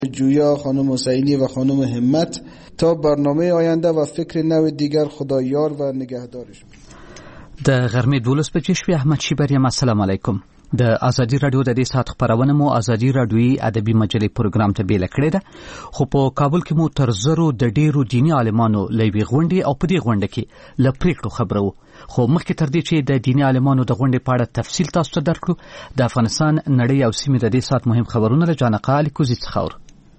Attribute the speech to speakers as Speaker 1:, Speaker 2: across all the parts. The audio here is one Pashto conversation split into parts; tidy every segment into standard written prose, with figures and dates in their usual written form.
Speaker 1: جویا، خانم حسینی و خانم همت. تا برنامه آینده و فکر نو دیگر، خدا یار و نگهدارشون.
Speaker 2: د غرمې 12 بجې شوې. احمد شیبر یم. السلام علیکم. د ازادي رادیو د دې ساعت خبرونه مو ازادي رادیوي ادبي مجلې پروګرام ته بیل کړې ده، خو په کابل کې مو تر زرو د ډیرو دینی عالمانو لوي غونډې او په دې غونډه کې لپریکړو خبرو. خو مخکې تر دې چې د دینی عالمانو د غونډې په اړه تفصیل تاسو ته درکړو، د افغانستان نړۍ او سیمې د دې ساعت مهم خبرونه له جانقه علي کوزي څخه.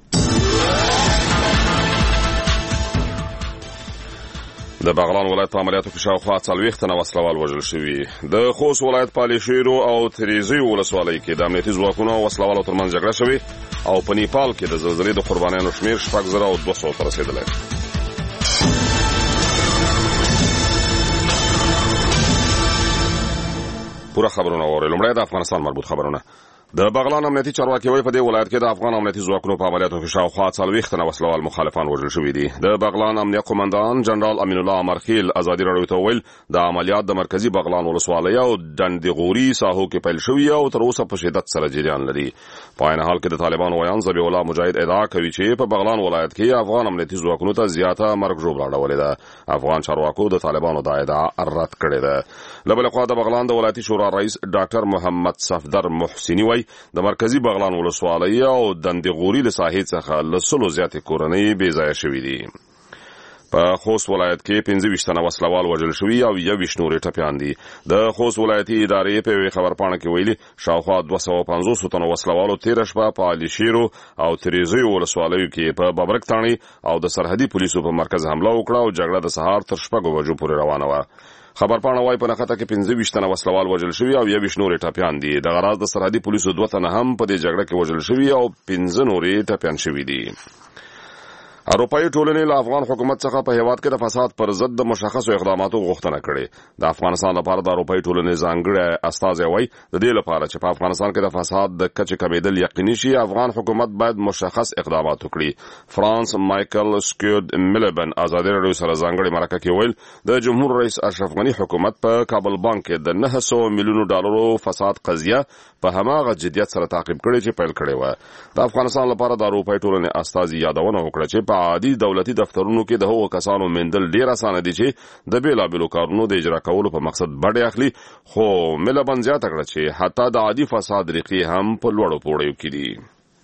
Speaker 3: د بغلان ولایت په عملیاتو کې شاوخوا 40 تنه وسلوال وژل شوي. د خوست ولایت په لیشیرو او تریزی ولسوالۍ کې د امنیتي ځواکونو او وسلوالو ترمنځ جګړه شوې او په نیپال کې د زلزلې د قربانیانو شمېر 6200 ته رسېدلی. پوره خبرونه واورئ. لومړی د افغانستان مربوط خبرونه. د بغلان امنیتي چارواکي وایي په دې ولایت کې د افغان امنیتي ځواکونو په عملیاتو کې شاوخوا 40 تنه وسلوال مخالفان وژل شوي دي. د بغلان امنیه قومندان جنرال امین الله امرخیل ازادي راډیو ته ویل د عملیات د مرکزی بغلان ولسوالۍ او دندغوري ساحو کې پیل شوي او تر اوسه په شدت سره جریان لري. په عین حال کې د طالبانو ویان ذبیح الله مجاهد ادعا کوي چې په بغلان ولایت کې افغان امنیتي ځواکونو ته زیاته مرګ ژوبله اړولې ده. افغان چارواکو د طالبانو د ادعا رد کړې ده. له بلې خوا د بغلان د ولایتي شورا رئیس ډاکټر محمد صفدر محسنی وایي د مرکزی بغلان ولسوالۍ او دندغوري له ساحې څخه له 100 زیاتې کورنۍ بې ځایه شوي دي. په خوست ولایت کې 25 تنه وسلوال وژل شوي او 21 نورې ټپیان دي. د خوست ولایتي ادارې په خبرپاڼه کې ویلي شاوخوا 250 تنه وسلوالو تیر شپه په لیشیرو او تریزی ولسوالیو کې په ببرک تاڼي او د سرحدي پولیسو په مرکز حمله وکړه او جګړه د سهار تر 6 بجو پورې روانه وه. خبرپاڼه وايي په نخته کې 25 تنه وسلوال وژل شوي او 21 نورې ټپیان دي. د غراض د سرحدي پولیسو 2 تنه هم په دې جګړه کې وژل شوي او 15 نورې ټپیان شوي دي. اروپایي ټولنې له افغان حکومت څخه په هیواد کې د فساد پر ضد د مشخصو اقداماتو غوښتنه کړې. د افغانستان لپاره د اروپایي ټولنې ځانګړی استازی وایي د دې لپاره چې په افغانستان کې د فساد د کچې کمیدل یقیني شي، افغان حکومت باید مشخص اقدامات وکړي. فرانس مایکل سکیود میلبن ازادي راډیو سره ځانګړي مرکه کې ویل د جمهور رئیس اشرف غني حکومت په کابل بانک کې د 900 میلیونو ډالرو فساد قضیه په هماغه جدیت سره تعقیب کړي چې پیل کړي و. د افغانستان لپاره د اروپایي ټولنې استازي یادونه وکړه چې په عادي دولتي دفترونو کې د هغو کسانو مندل ډیر اسانه دي چې د بیلابیلو کارونو د اجرا کولو په مقصد بډې اخلي، خو میلبن زیاته کړه چې حتی د عادي فساد ریښې هم په لوړو پوړیو کې دي.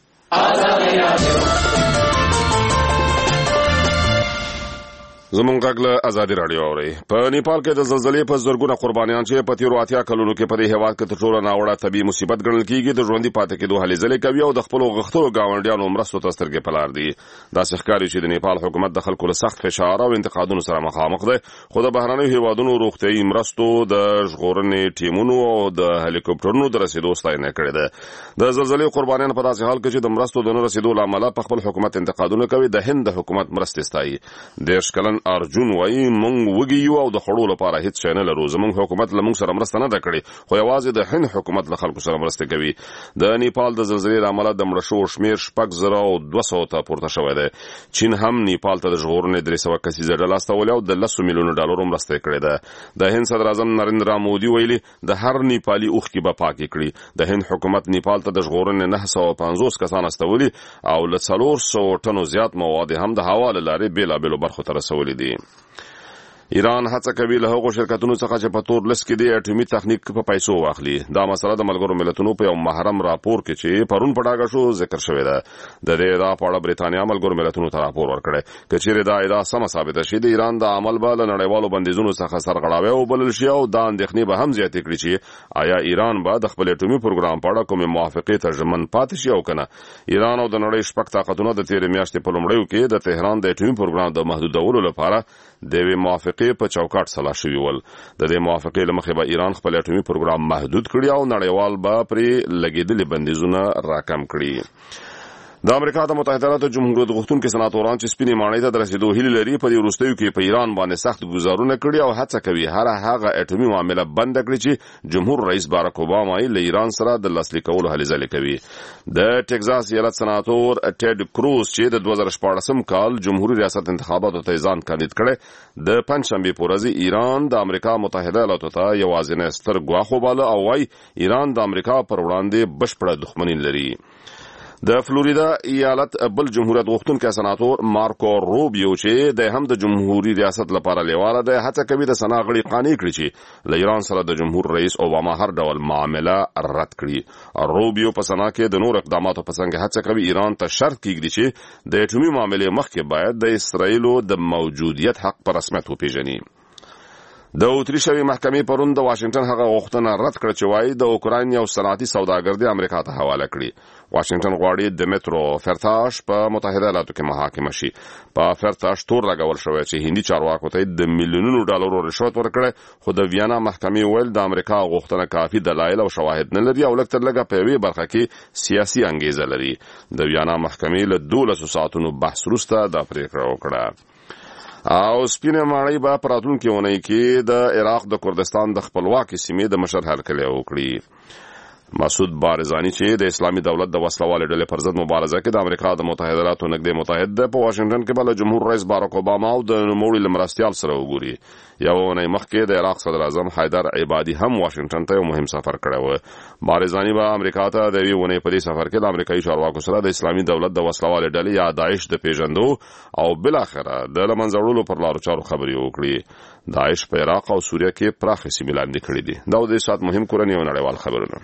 Speaker 3: زمونږ غږ له ازادي راډیو اورئ. په نیپال کې د زلزلې په زرګونه قربانیان چې په تیرو 80 کلونو کې په دې هېواد کې تر ټولو ناوړه طبیعي مصیبت ګڼل کېږي د ژوندي پاتې کېدو هلې ځلې کوي او د خپلو غښتلو ګاونډیانو مرستو ته سترګې په لار دي. داسې ښکاري چې د نیپال حکومت د خلکو له سخت فشار او انتقادونو سره مخامخ دی، خو د بهرنیو هېوادونو روغتیایي مرستو د ژغورنې ټیمونو او د هلیکوپټرونو د رسېدو ستاینه کړې ده. د زلزلې قربانیان په داسې حال کې چې د مرستو د نه رسېدو له امله په خپل حکومت انتقادونه کوي، د هند د حکومت مرستې ستایي. 10 کلن ارجون وایي مونږ وږي یو او د خړو لپاره هیڅ شی نه لرو. زمونږ حکومت له مونږ سره مرسته نه ده کړې، خو یوازې د هند حکومت له خلکو سره مرسته کوي. د نیپال د زلزلې له امله د مړه شوو شمېر 6200 ته پورته شوی دی. چین هم نیپال ته د ژغورنې 300 کسیزه ډله استولې او د 10 میلیونو ډالرو مرسته کړې ده. د هند صدر اعظم نریندرا مودي ویلي د هر نیپالي اوښکې به پاکې کړي. د هند حکومت نیپال ته د ژغورنې 950 کسان استولي او له 400 ټنو زیات مواد هم د هوا له لارې بیلابیلو برخو ته رسولي دي. ایران هڅه کوي له هغو شرکتونو څخه چې په تور لیست کې د اټومي تخنیک په پیسو واخلي. دا مسله د ملګرو ملتونو په یو محرم راپور کې چې پرون په ډاګه شو ذکر شوې ده. د دې ادعا په اړه برېټانیا ملګرو ملتونو ته راپور ورکړی. که چیرې دا ادعا سمه ثابته شي، د ایران د عمل به له نړیوالو بندیزونو څخه سرغړاوی وبلل شي او دا اندېښنې به هم زیاتې کړي چې آیا ایران به د خپل اټومي پروګرام په اړه کومې موافقې ته ژمن پاتې شي او که نه. ایران او د نړۍ شپږ طاقتونه د تېرې میاشتې په لومړیو کې د تهران د اټومي پروګرام د محدودولو لپاره د یوې موافقې په چوکاټ سلا شوي ول. د دې موافقې له مخې به ایران خپل اټومي پروګرام محدود کړي او نړیوال به پرې لګېدلي بندیزونه راکم کړي. د امریکا د متحده ایالاتو جمهوریت غوښتونکي سناتوران چې سپینې ماڼۍ ته د رسېدو هیلې لري په دې وروستیو کې په ایران باندې سخت ګزارونه کړي او هڅه کوي هر هغه اټومي معامله بنده کړي چې جمهور رئیس باراک اوباما یې له ایران سره د لاسلیک کولو هلې ځلې کوي. د ټکزاس ایالت سناتور ټیډ کروز چې د 2014 کال جمهوریت ریاست انتخاباتو ته ځان کاندید کړي، د پنجشنبې په ورځ ایران د امریکا متحده ایالاتو ته یوازینی ستر ګواښ وباله او وايي ایران د امریکا پر وړاندې بشپړه دښمني لري. د فلوریدا ایالت بل جمهوریت غوښتونکي سناتور مارکو روبیو چې د هم د جمهوریت ریاست لپاره لیواله ده هڅه کوي د سنا غړي قانع کړي چې له ایران سره د جمهور رئیس اوباما هر ډول معامله رد کړي. روبیو په سنا کې د نور اقداماتو په څنګه هڅه کوي ایران ته شرط کیږي چې د اټومي معاملې مخکې باید د اسرایلو د موجودیت حق په رسمیت وپیژني. د اتریشوي محکمې پرون د واشنگټن هغه غوښتنه رد کړه چې وايي د اوکراین یو صنعتي سوداګر د امریکا ته حواله کړي. واشنگټن غواړي د مترو فرتاش په متحده ایالاتو کې محاکمه شي. په فرتاش تور لګول شوی چې هندي چارواکو ته د میلیونونو ډالرو رشوت ورکړي خو د ویانا محکمې ویل د امریکا غوښتنه کافي دلایل او شواهد نه لري او لږ تر لږه په یوې برخه کې سیاسي انګیزه لري. د ویانا محکمې له 12 ساعتونو بحث وروسته دا پریکړه وکړه. او سپینه ماڼۍ به په راتلونکي اونۍ کې د عراق د کردستان د خپلواکۍ سیمې د مشر هرکلی وکړي. مسعود بارزانی چې د اسلامي دولت د وسلوالې ډلې پر ضد مبارزه کې د امریکا د متحده ایالاتو نږدې متحد ده په واشنگټن کې بل جمهور رئیس باراک اوباما او د نوموړي لمرستیال سره وګوري. یو اونۍ مخکې د عراق صدر اعظم حیدر عبادي هم واشنگټن ته یو مهم سفر کړی و. بارزانی به امریکا ته د یوې اونۍ په دې سفر کې د امریکایي چارواکو سره د اسلامي دولت د وسلوالې ډلې یا داعش د پیژندو او بالاخره د له منځه وړلو پر لارو چارو خبرې وکړي. داعش په عراق او سوریه کې پراخې سیمې لاندې کړې دي. دا د سات مهم کورنۍ او نړیوال خبرونه.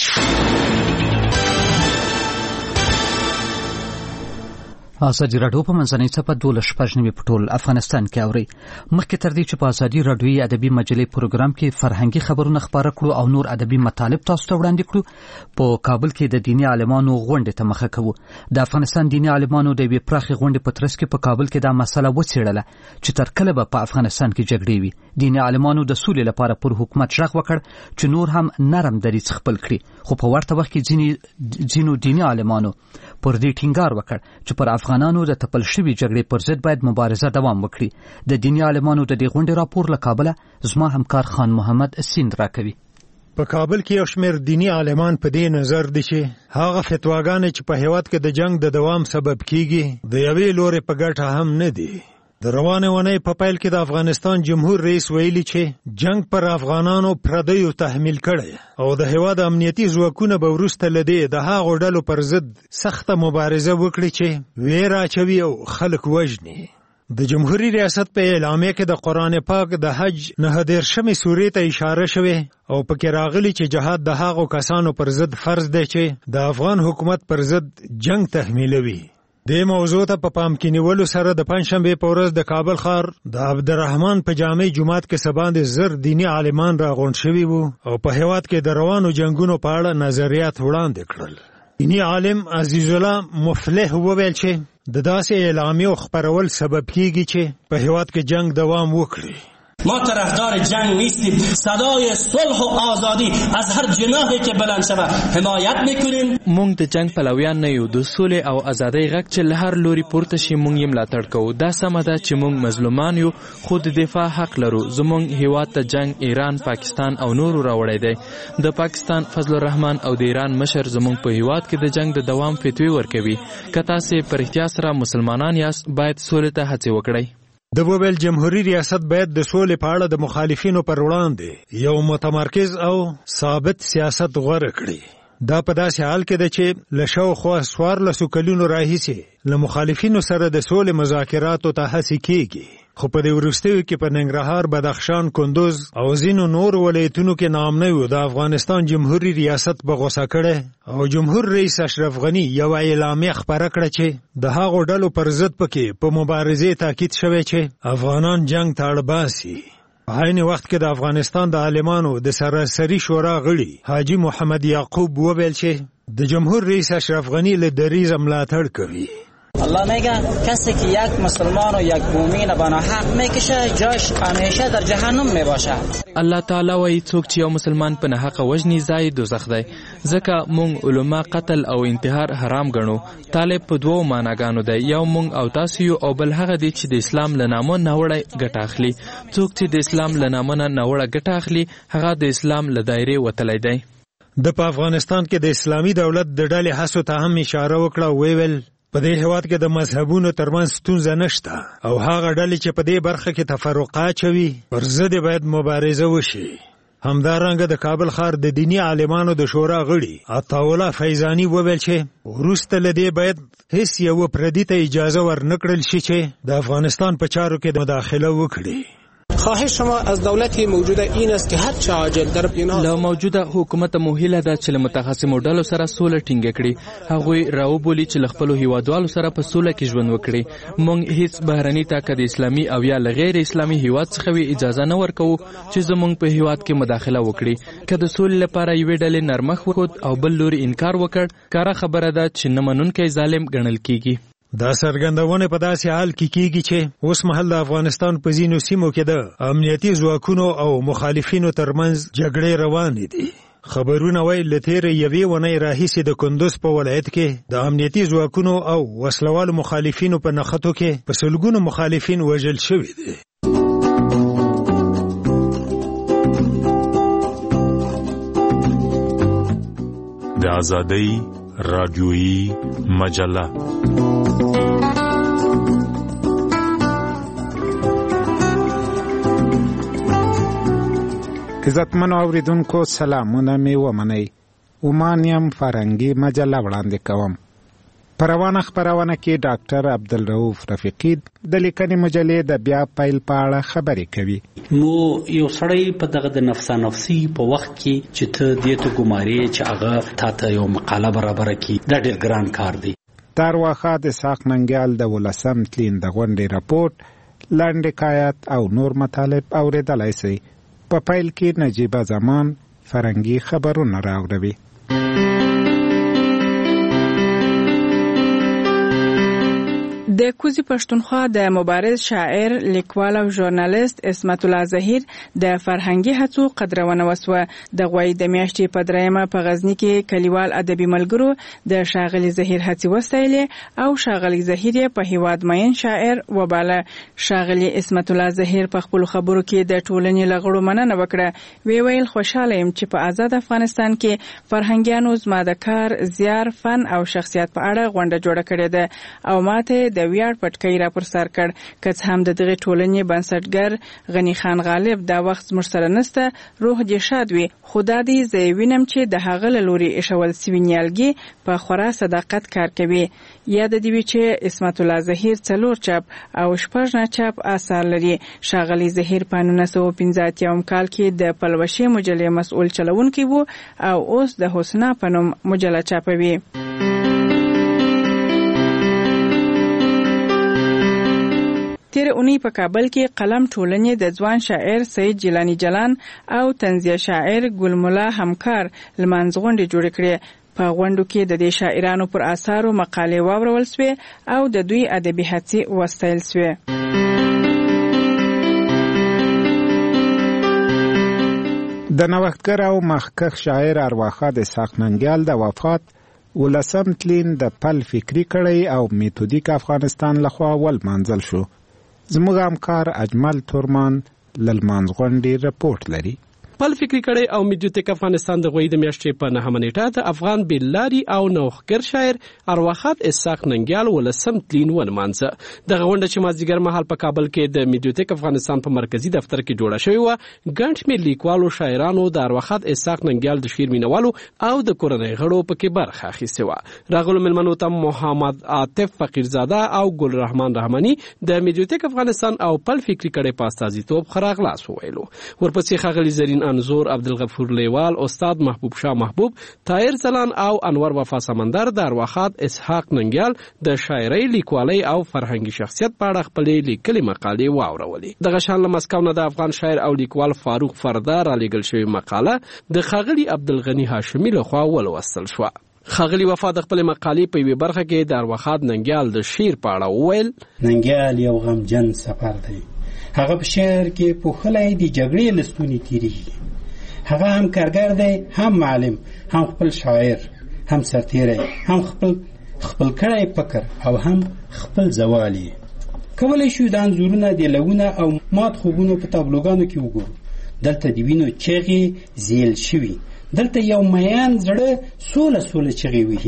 Speaker 2: ازادي راډیو په منځنۍ صفحه 12 په ټول افغانستان کې اوري. مخکې تر دې چې په ازادي راډیوي ادبي مجلې پروګرام کې فرهنګي خبرونه خبره کړو او نور ادبي مطالب تاسو ته وړاندې کړو، په کابل کې د دیني عالمانو غونډې ته مخه کوو. د افغانستان دیني عالمانو د یوې پراخې غونډې په ترڅ کې په کابل کې دا مسله وڅېړله چې تر کله به په افغانستان کې جګړې وي. دیني عالمانو د سولې لپاره پر حکومت غږ وکړ چې نور هم نرم دریځ خپل کړي، خو په ورته وخت کې ځینو دیني عالمانو پر دې ټینګار وکړ چې پر افغانانو د تپل شوي جګړې پر ضد باید مبارزه دوام وکړي. د دیني عالمانو د دې غونډې راپور له کابله زما همکار خان محمد سیند راکوي.
Speaker 4: په کابل کې یو شمېر دینی عالمان په دې نظر دي چې هغه فتواګانې چې په هیواد کې د جنگ د دوام سبب کیږي د یوې لورې په ګټه هم نه دي. د روانې اونۍ په پیل کې د افغانستان جمهور رئیس ویلي چې جنگ پر افغانانو پردیو تحمیل کړی او د هیواد امنیتي ځواکونه به وروسته له دې د هغو ډلو پر ضد سخته مبارزه وکړي چې ویره اچوي او خلک وژني. د جمهوریت ریاست په اعلامیه کې د قرآن پاک د حج 19 سورې ته اشاره شوې او پکې راغلي چې جهاد د هغو کسانو پر ضد فرض دی چې د افغان حکومت پر ضد جنگ تحمیلوي. دې موضوع ته په پام کې نیولو سره د پنځشنبې په ورځ د کابل ښار د عبدالرحمن په جامع جومات کې څه باندې زر دیني عالمان راغونډ شوي وو او په هیواد کې د روانو جنګونو په اړه نظریات وړاندې کړل. دیني عالم عزیز الله مفلح وویل چې د داسې اعلامیو خپرول سبب کیږي چې په هیواد کې جنگ دوام وکړي.
Speaker 5: ما طرفدار جنگ نیستیم. صدای صلح و آزادی از هر جناحی که بلند شود حمایت میکنیم.
Speaker 6: مونږ د جنگ پلویان نه یو، د سولې او ازادۍ غږ چې له هر لوري پورته شي مونږ یې ملاتړ کوو. دا سمه ده چې مونږ مظلومان یو خو د دفاع حق لرو. زمونږ هیواد ته جنگ ایران، پاکستان او نورو راوړی دی. د پاکستان فضل الرحمن او د ایران مشر زمونږ په هیواد کې د جنگ د دوام فتوی ورکوي. که تاسې په رښتیا سره مسلمانان یاست باید سولې ته هڅې وکړئ.
Speaker 4: د وویل جمهوریت ریاست باید د سولې په اړه د مخالفینو پر وړاندې یو متمرکز او ثابت سیاست غوره کړي. دا په داسې حال کې ده چې له شاوخوا 14 کلونو راهیسې له مخالفینو سره د سولې مذاکراتو ته هڅې کېږي، خو په دې وروستیو کې په ننګرهار، بدخشان، کندوز او ځینو نور ولایتونو کې ناامنیو د افغانستان جمهوریت ریاست په غوسه کړی او جمهور رئیس اشرف غنی یو اعلامیه خپره کړه چې د هغو ډلو پر ضد پکې په مبارزې تاکید شوی چې افغانان جنگ ته اړ باسي. په عین وخت کې د افغانستان د عالمانو د سراسري شورا غړي حاجی محمد یعقوب وویل چې د جمهور رئیس اشرف غنی له دریځ ملاتړ کوي.
Speaker 7: الله میگه کسی که یک مسلمان و یک مؤمن به ناحق میکشه جاش همیشه در جهنم میباشه.
Speaker 6: الله تعالی وایي څوک چې یو مسلمان په ناحقه وژني ځای دوزخ دی. ځکه مونږ علما قتل او انتحار حرام ګڼو. طالب په دوو معناګانو دی، یو مونږ او تاسو یو او بل هغه دی چې د اسلام له نامه ناوړه ګټه اخلي. څوک چې د اسلام له نامه ناوړه ګټه اخلي هغه د اسلام له دایرې وتلی دی.
Speaker 4: د په افغانستان کې د اسلامي دولت د ډلې هڅو ته هم اشاره وکړه او ویل په دې هیواد کې د مذهبونو ترمنځ ستونزه نشته او هغه ډلې چې په دې برخه کې تفرقه اچوي پر ضد باید مبارزه وشي. همدارنګه د کابل ښار د دینی عالمانو د شورا غړي عطاالله فیضاني وویل چې وروسته له دې باید هیڅ یو پردي ته اجازه ورنکړل شي چې د افغانستان په چارو کې مداخله وکړي.
Speaker 8: خواهش ما از دولت موجوده این است که هر چه عاجل در بنا
Speaker 6: له موجوده حکومت موهله ده چې له متخصصو ډلو سره سوله ټینګه کړي. هغوی راوبولي چې خپل هیوادوالو سره په سوله کې ژوند وکړي. موږ هیڅ بهرني طاقت د اسلامي او یا غیر اسلامي هیواد څخه اجازه نه ورکوو چې زموږ په هیواد کې مداخله وکړي. که د سولې لپاره یوې ډلې نرمښت وکړ او بل لوري انکار وکړ، کاره خبره ده چې نه منونکی ظالم ګڼل کیږي.
Speaker 4: دا څرګندونه په داسې حال کې کیږي چې اوس مهال د افغانستان په ځینو سیمو کې د امنیتي ځواکونو او مخالفینو ترمنځ جګړې روانې دي. خبرونه وایي له تېرې یوې اونۍ راهیسې د کندوز په ولایت کې د امنیتي ځواکونو او وسلوالو مخالفینو په نښتو کې په سلګونو مخالفین وژل شوي دي.
Speaker 9: د آزادۍ رادیویی مجله
Speaker 10: عزتمنو اوریدونکو سلامونه می ومنئ. اومانیم فرنګي مجله وړاندې کوم. په روانه خپرونه کې ډاکټر عبدالرؤف رفیقي د لیکنې مجلې د بیا پیل په اړه خبرې کوي.
Speaker 11: نو یو سړی په دغه د نفسي په وخت کې چې ته دې ته ګمارې چې هغه تا ته یو مقاله برابره کړي، دا ډېر ګران کار دی.
Speaker 10: د ارواښاد اسحاق ننګیال د 18 تلین د غونډې راپورټ، لنډ حکایت او نور مطالب اورېدلی سئ. په پیل کې نجیبه زمان فرنګي خبرونه راوړوي.
Speaker 12: د کوزي پښتونخوا د مبارز شاعر، لیکوال او ژورنالیست عصمت الله ظهیر د فرهنګي هڅو قدرونه وسوه. د غوي د میاشتې په درېمه په غزنی کې کلیوال ادبي ملګرو د شاغلي ظهیر هڅې وستایلې او شاغلي ظهیر په هیواد مین شاعر وباله. شاغلي عصمت الله ظهیر په خپل خبرو کې د ټولنې لغړو مننه وکړه. ویل خوشاله يم چې په آزاد افغانستان کې فرهنګيانو زما د کار، زیار، فن او شخصیت په اړه غونډه جوړه کړې ده او ماته د ویاړ پټکۍ را پر سر کړ. که هم د دغه ټولنې بنسټګر غنی خان غالب دا وخت زموږ سره نسته، روح دې شاد وي. خدا دې زه وینم چې د هغه لوري ایښول سوي نیالګي په خورا صداقت کار کوي. یاد دې وي چې عصمت الله ظهیر 4 چاپ او 6 نه چاپ آثار لري. شاغلي ظهیر په 1915 کال کې د پلوشې مجلې مسؤل چلوونکی وو او اوس د حسنا په نوم مجله چاپوي. تیر اونۍ په کابل کې قلم ټولنې د ځوان شاعر سید جیلانی جلان او طنزیه شاعر ګل مولا همکار لمانځغونډې جوړې کړې. په غونډو کې د دې شاعرانو پر آثارو مقالې واورول سوې او د دوی ادبي هڅې وستایل سوې.
Speaker 10: د نوښتګر او مخکښ شاعر ارواښاد اسحاق ننګیال د وفات 18 تلین د پل فکری کړی او میتودیک افغانستان لخوا ولمانځل شو. زموږ همکار اجمل تورمان للمانځغونډې رپورټ لري.
Speaker 8: پل فکری کړي او میډیوتیک افغانستان د غوي د میاشتې په 9 نیټه د افغان بیلاری او نوښتګر شاعر ارواښاد اسحاق ننګیال ولسم تلین ونمانځه. د غونډه چې مازیګر مهال په کابل کې د میډیوتیک افغانستان په مرکزی دفتر کې جوړه شوې و، ګڼ شمېر لیکوالو شاعرانو د ارواښاد اسحاق ننګیال د شعر مینوالو او د کورنۍ غړو پکې برخه اخیستې و. راغلو ملمنو ته محمد عاطف فقیرزاده او ګل رحمان رحماني د میډیوتیک افغانستان او پل فکری کړي په استازیتوب خراغلاس وویلو. ورپسې ښاغلي زرین انزور، عبدالغفور لیوال، استاد محبوب شاه محبوب، طاهر زلان او انور وفا سمندر د ارواښاد اسحاق ننګیال د شاعرۍ، لیکوالۍ او فرهنګي شخصیت په اړه خپلې لیکلې مقالې واورولې. دغه شان له مسکو نه د افغان شاعر او لیکوال فاروق فردا را لیږل شوې مقاله د ښاغلي عبدالغني هاشمي لخوا ولوستل شوه. ښاغلي وفا د خپلې مقالې په یوې برخه کې د ارواښاد ننګیال د شعر په اړه وویل:
Speaker 11: ننګیال یو غمجن سفر دی. هغه په شعر کې پوښلی د جګړې له ستوني تېرېږي. هغه هم کارګر دی، هم معلم، هم خپل شاعر، هم سرتیری، هم خپل کړی فکر او هم خپل زوال یې. کولی شو د انځورونه، دیلونه او مات خوبونو په تابلوګانو کې وګورو. دلته د وینو چغې زیل شوي، دلته یو میان زړه سوله چغې وهي،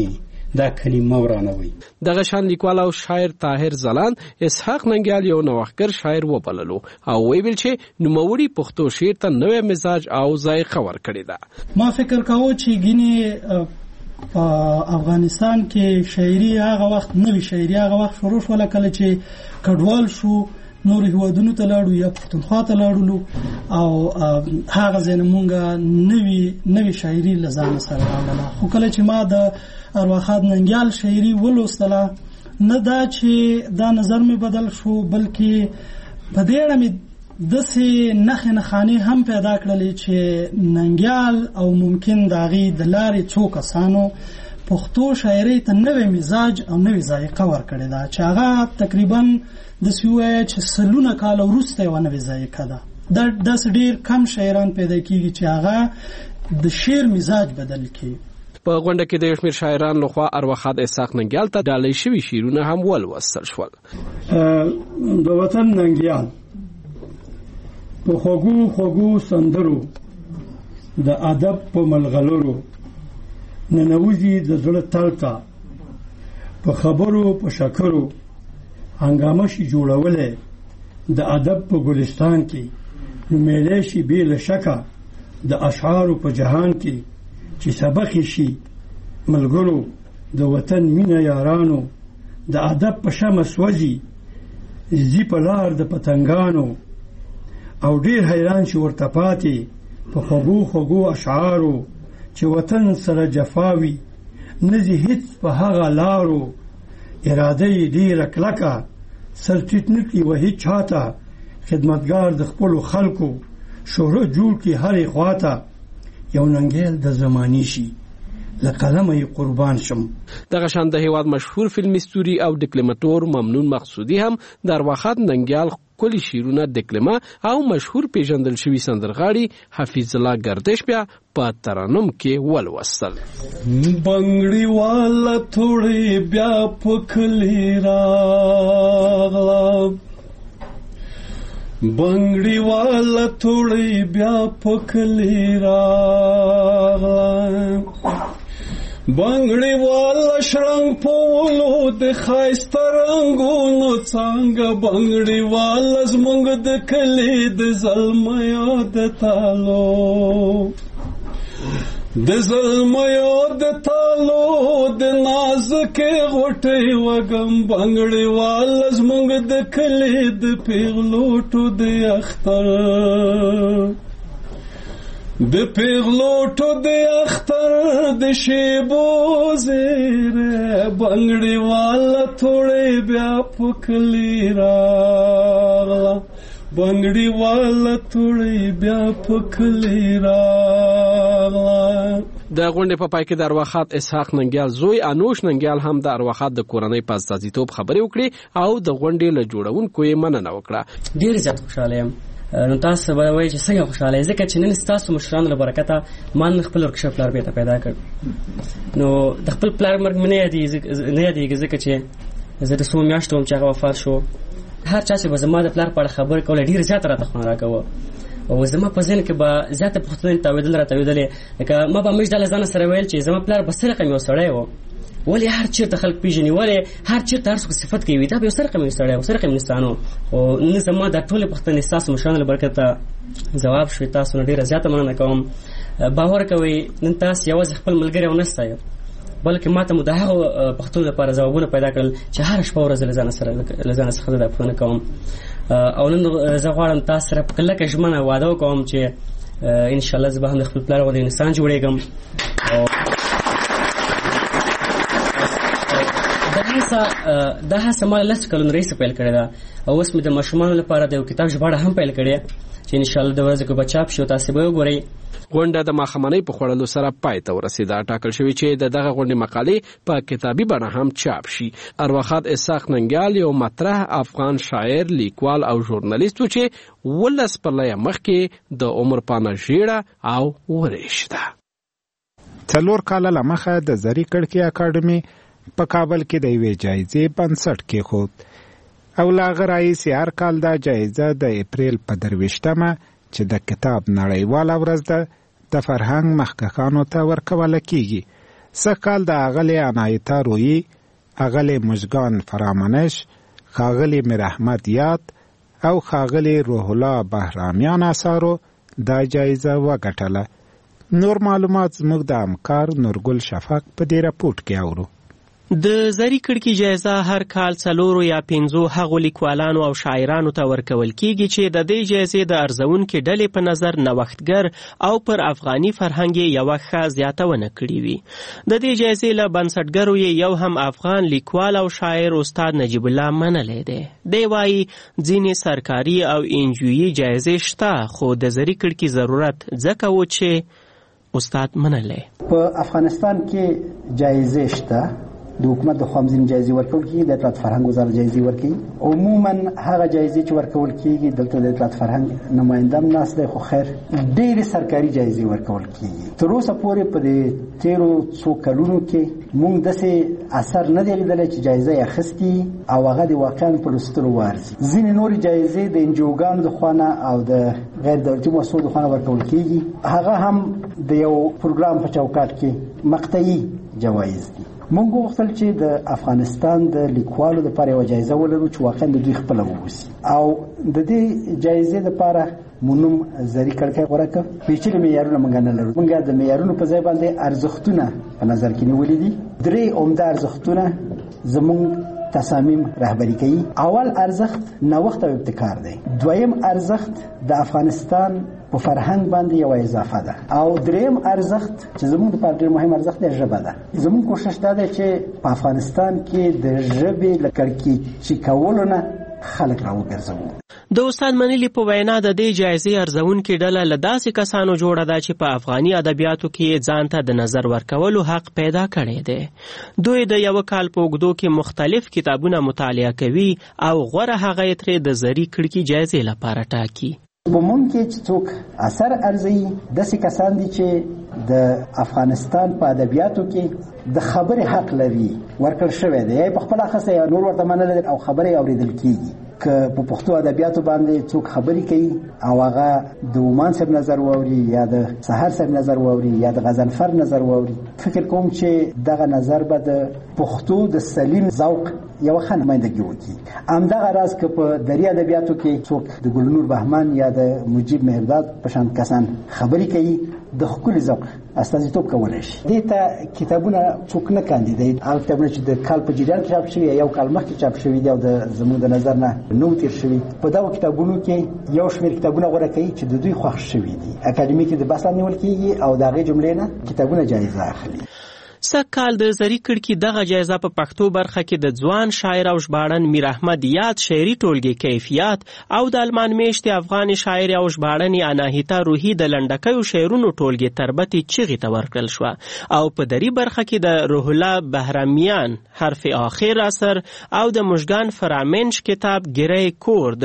Speaker 11: دا کلمه ورانوي.
Speaker 8: دغه شان لیکوال او شاعر طاهر ځلاند اسحاق ننګیال یو نوښتګر شاعر وبللو او ویل چې نوموړي پښتو شعر ته نوې مزاج او ذایقه ورکړې ده.
Speaker 13: ما فکر کاوه چې ګینه په افغانستان کې شاعري هغه وخت نوې شاعري هغه وخت شروع شول کله چې کډوال شو نور هیوادونو ته لاړو یا پښتونخوا ته لاړو او هغه ځین مونږه نوې شاعري لزان سره راغله. خو کله چې ما د ارواخاد ننګیال شاعري ولوستله نه دا چې دا نظر می بدل شو بلکې په دې اړه می داسې نښې هم پیدا کړلې چې ننګیال او ممکن د هغې د لارې څو کسانو پښتو شاعرۍ ته نوې مزاج او نوې ذایقه ورکړې ده چې هغه تقریبا داسې ووایه چې سلونه کاله وروسته یوه نوې ذایقه ده. داسې ډېر کم شاعران پیدا کېږي چې هغه د شعر مزاج بدل کړي.
Speaker 8: په غونډه کې د یو شمېر شاعرانو لخوا ارواخاد اسحاق ننګیال ته ډالۍ شوي شعرونه هم ولوستل شول.
Speaker 14: د وطن ننګیال په خوږو سندرو د ادب په ملغلرو ننوځي د زړه تل ته په خبرو په شکرو هنګامه شي جوړولې د ادب په ګلستان کې نومیلی شي بې له شکه د اشعارو په جهان کې چې سبق شي ملګرو د وطن مینه یارانو د ادب په شمه سوځي زی په لار د پتنګانو او ډیر حیران شي ورته پاتې په خوږو اشعارو چې وطن سره جفاوي نزي هیڅ په هغه لارو اراده یې ډیره کلکه سر ټیټ نه کړي و هیڅ چاته خدمتګار د خپلو خلکو شهرت جوړ کړي هرې خواته یو ننګیال د زمانې شي له قلمه یې قربان شم.
Speaker 8: دغه شان د هیواد مشهور فلمي ستوري او ډیکلماتور ممنون مقصودي هم د ارواخاد ننګیال کلی شیرونه دکلمه او مشهور پیژندل شوی سندرغاړي حفیظ الله گردش بیا په ترانم کې ولوستل.
Speaker 15: بنگړی والا تھوڑی بیا پکلی راغلا بنگړی والا تھوڑی بیا پکلی راغلا بنگړی والا شړنګ پولو د خایست رنگونو څنګه بنگړی والا زمونږ د کلی د زلمیو د تالو د تالو د نازکې غوټې وګم بنگړی والا زمونږ د کلی د پیغلوټو د اختر د پیغلوټو د اختر د شیبو زیره بنگړی والا تھوڑی بیا پکلی راغلا بنگړی والا تھوڑی بیا پکلی راغلا.
Speaker 8: د غونډې په پای کې د ارواخاد اسحاق ننګیال زوی انوش ننګیال هم د ارواخاد د کورنۍ په استازیتوب خبرې وکړې او د غونډې له جوړونکو یې مننه وکړه.
Speaker 16: ډېر زیات خوشاله یم. نو تاسو به وایئ چې څنګه خوشاله یې ځکه چې نن ستاسو مشرانو له برکته ما نن خپل ورکشپ پلار بیرته پیدا کړ. نو د خپل پلار مرګ مې نه یادېږي ځکه چې زه د څو میاشتو وم چې هغه وفات شو. هر چا چې به زما د پلار په اړه خبرې کوله ډېر زیاته راته خوند راکوه او زما په ذهن کې به زیاته پوښتنې راته لکه ما به همیش دا له ځانه سره ویل چې زما پلار به څه رقم یو سړی و ولې هر چیرته خلک پیژني ولې هر چیرته هر څوک صفت کوي دا به یو څه رقم یو سړی و څه رقم انسان و. او نن زما دا ټولې پوښتنې ستاسو مشرانو له برکته ځواب شوې. تاسو نه ډېره زیاته مننه کوم. باور کوئ نن تاسو یوازې خپل ملګری ونه ستایئ بلکې ماته مو د هغو پوښتنو لپاره ځوابونه پیدا کړل چې هره شپه ورځ له ځانه څخه دا پوښتنه کوم. او نن زه غواړم تاسو سره په کلکه ژمنه واده وکړم چې انشاءالله زه به هم د خپل پلار غوندې انسان جوړېږم. دا هڅه ما لس کلونو رئیسه پیل کړې ده او اوس مې د ماشومانو لپاره د یو کتاب ژباړه هم پیل کړې چې انشاءالله د ورځې کې به چاپ شي او تاسې به وګورئ.
Speaker 8: غونډه د ماښامنۍ په خوړلو سره پای ته ورسېده. ټاکل شوي چې د دغه غونډې مقالې په کتابي بڼه هم چاپ شي. ارواخاد اسحاق ننګیال یو مطرح افغان شاعر لیکوال او ژورنالیست و چې 19 پرلایه مخکې د عمر پانه ژیړه او ورېښده.
Speaker 10: 4 کاله له مخه د زري کړکۍ اکاډمي په کابل کې د یوې جایزې بنسټ کېښود او له هغه راهیسې هر کال دا جایزه د اپریل په 23مه چې د کتاب نړیواله ورځ ده د فرهنګ مخکښانو ته ورکوله کېږي. سږ کال د اغلې عنایتا رویی، اغلې مژگان فرامنش، ښاغلي میر احمد یاد او ښاغلي روح الله بهرامیان اثارو دا جایزه وګټله. نور معلومات زموږ د همکار نورګل شفق په دې راپورټ کې اورو.
Speaker 17: د زری کړکۍ جایزه هر کال 4 یا 5 هغو لیکوالانو او شاعرانو ته ورکول کیږي چې د دې جایزې د ارزونکو ډلې په نظر نوښتګر او پر افغاني فرهنګ یو ښه زیاتونه کړې وي. د دې جایزې له بنسټګرو یو هم افغان لیکوال او شاعر استاد نجیب الله منلی دی. دی وایي ځینې سرکاري او انجویي جایزې شته، خو د زری کړکۍ ضرورت ځکه و چې استاد منلی.
Speaker 18: په افغانستان کې جایزې شته، د حکومت د خامزین جایزې ورکول کیږي، د اطلاعات فرهنګ وزارت جایزې ورکوي. عموما هغه جایزې چې ورکول کیږي دلته د اطلاعات فرهنګ نماینده هم ناست دی، خو خیر ډېرې سرکاري جایزې ورکول کیږي. تر اوسه پورې په دې تیرو څو کلونو کې موږ داسې اثر نه دی لیدلی چې جایزه یې اخیستې او هغه د واقعا په لوستلو وارزي. ځینې نورې جایزې د انجوګانو د خوا او د غیر دولتي مؤسسو د خوا ورکول کیږي، هغه هم د یو پروګرام په چوکاټ کې مقطعي جوایز دي. موږ غوښتل چې د افغانستان د لیکوالو لپاره یوه جایزه ولرو چې واقعا د دوی خپله واوسي، او د دې جایزې لپاره مو نوم زری کړکۍ غوره کړ. پیچلي معیارونه موږ نه لرو، موږ د معیارونو په ځای باندې ارزښتونه په نظر کې نیولي دي. 3 عمده ارزښتونه زموږ تصامیم رهبری کوي. اول ارزښت نوښت او ابتکار دی. دویم ارزښت د افغانستان په فرهنګ باندې یو اضافه ده، او دریم ارزښت چې زموږ لپاره ډېر مهم ارزښت دی ژبه ده. زموږ کوشش دا دی چې په افغانستان کې د ژبې له کړکېچي کولو نه خلک راوګرځوو.
Speaker 17: د استاد منلی په وینا د دې جایزې ارزونکې ډله له داسې کسانو جوړه ده چې په افغاني ادبیاتو کې ځان ته د نظر ورکولو حق پیدا کړی دی. دوی د یو کال په اوږدو کې مختلف کتابونه مطالعه کوي او غوره هغه یې ترې د زری کړکۍ جایزې لپاره ټاکي.
Speaker 18: په موږ کې چې څوک اثر ارزوي داسې کسان دي چې د افغانستان په ادبیاتو کې د خبرې حق لري، ورکړل شوی دی، یا په خپله اخیستی یا نور ورته منلی او خبرې اورېدل کېږي. که په پښتو ادبیاتو باندې څوک خبرې کوي او هغه د عمان صاحب نظر واوري یا د سحر صاحب نظر واوري یا د غضنفر نظر واوري، فکر کوم چې دغه نظر به د پښتو د سلیم ذوق یو ښه نمایندګي وکړي. همدغه راز که په دري ادبیاتو کې څوک د ګلنور بهمن یا د مجیب مهرداد په شان کسان خبرې کوي، د ښکلي ذوق استازیتوب کولی شي. دې ته کتابونه څوک نه کاندي. هغه کتابونه چې د کال په جریان کې چاپ شوي یا یو کال مخکې چاپ شوي دي او زموږ د نظر نه نو تیر شوي، په دغو کتابونو کې یو شمېر کتابونه غوره کوي چې د دوی خوښ شوي دي، اکاډمي کې د بحث لاندې نیول کېږي او د هغې جملې نه کتابونه جایزه اخلي.
Speaker 17: سږ کال د زری کړکۍ دغه جایزه په پښتو برخه کې د ځوان شاعر او ژباړن میر احمد یاد شعري ټولګې کیفیت او د المان میشتې افغان شاعر او ژباړنې اناهیتا روحي د لنډکیو شعرونو ټولګې تربتې چغې ته ورکړل شوه، او په دري برخه کې د روح الله بهرامیان حرف آخر اثر او د مژگان فرامنش کتاب ګری کور د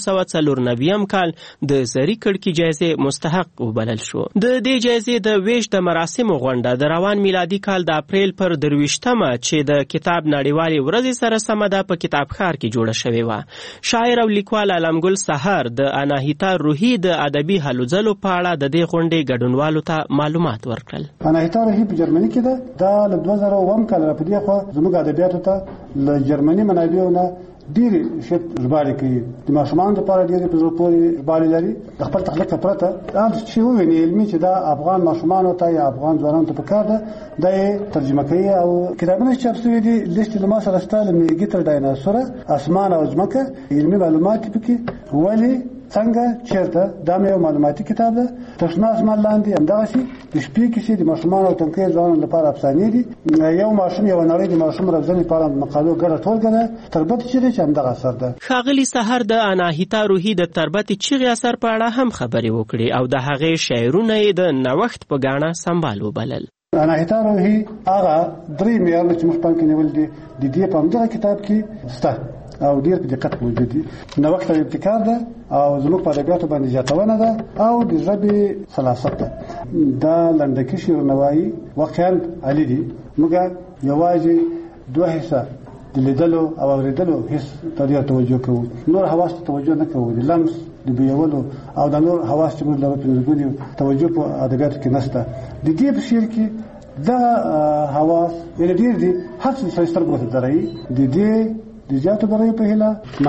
Speaker 17: 1994 کال د زری کړکۍ جایزې مستحق وبلل شو. د دې جایزې د ویش د مراسمو غونډه د روان میلادي کال د اپریل پر 23مه چې د کتاب نړیوالې ورځې سره سمه ده په کتابخانه کې جوړه شوې وه. شاعر او لیکوال علمګل سحر د اناهیتا روحي د ادبي هلو ځلو په اړه د دې غونډې ګډونوالو ته معلومات ورکړل.
Speaker 19: اناهیتا روحي په جرمني کې ده. دا له 2001 کال را پدې خو زموږ ادبیاتو ته له جرمني منابعو نه ډېرې ژباړې کوي. د ماشومانو لپاره ډېرې په زړه پورې ژباړې لري. د خپل تخلیق پرته هر چې وویني علمي چې دا افغان ماشومانو ته یا افغان ځوانانو ته پکار ده، دا یې ترجمه کوي. او کتابونه چې چاپ شوي دي لیست له ما سره شته، له میږي تر ډایناسوره، اسمان او ځمکه، علمي معلومات پکې ولې څنګه چیرته. دا مې یو معلوماتي کتاب ده. تشنه اسمان لاندې همدغسې د شپې کیسې د ماشومانو او تنکیو ځوانانو لپاره افسانې دي. یو ماشوم یو نړۍ د ماشوم روزنې لپاره مقالو ګډه ټولګه ده. تربت چیغې چې همدغه اثر ده.
Speaker 17: ښاغلي سحر د اناهیتا روحي د تربت چیغې اثر په اړه هم خبرې وکړې او د هغې شعرونه یې د نوښت په ګاڼه سمبال وبلل.
Speaker 19: اناهیتا روحي هغه 3 معیارونه چې موږ پام کې نیول دي د دې په همدغه کتاب کې شته او ډېر په دقت موجود دي. نوښت او ابتکار ده او زموږ په ادبیاتو باندې زیاتونه ده او د ژبې سلاست ده. دا لنډکي شعرونه وایي واقعا عالي دي. موږ یوازې 2 حصه د لیدلو او اورېدلو هیڅ ته توجه کوو، نور حواس ته توجه نه کوو. د لمس د بویولو او د نور حواس چې موږ لرو پنځه ګونې توجه په ادبیاتو کې نشته. د دې په شعر کې دا حواس یعنی ډیر دي هر څه سترګو ته درایي د دې د زیاتو درایي په هیله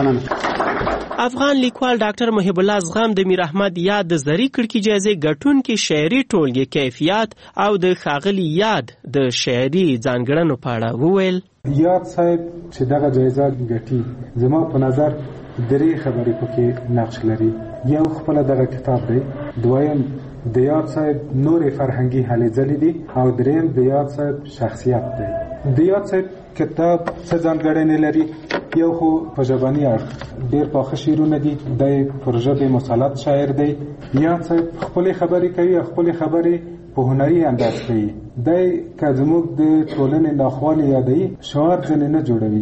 Speaker 19: مننه.
Speaker 17: افغان لیکوال ډاکټر محب الله زغم د میر احمد یاد د زری کړکۍ جایزې ګټونکي شعري ټولګې کیفیت او د ښاغلي یاد د شعري ځانګړنو په اړه وویل.
Speaker 20: یاد صاحب چې دغه جایزه ګټي زما په نظر درې خبرې پکې نقش لري. یو خپل دغه کتاب دی، دویم د یاد صاحب نورې فرهنګي هلې ځلې دي او دریم د یاد صاحب شخصیت دی. د یاد صاحب کتاب څه ځانګړنې لري؟ یو خو په ژبني اړخ ډېر پاخه شعرونه دي، دی پر ژبې مسلط شاعر دی. یاد صاحب خپلې خبرې کوي او خپلې خبرې په هنري انداز کوي. دی که زموږ د ټولنې ناخوالې یادوي شعار ځینې نه جوړوي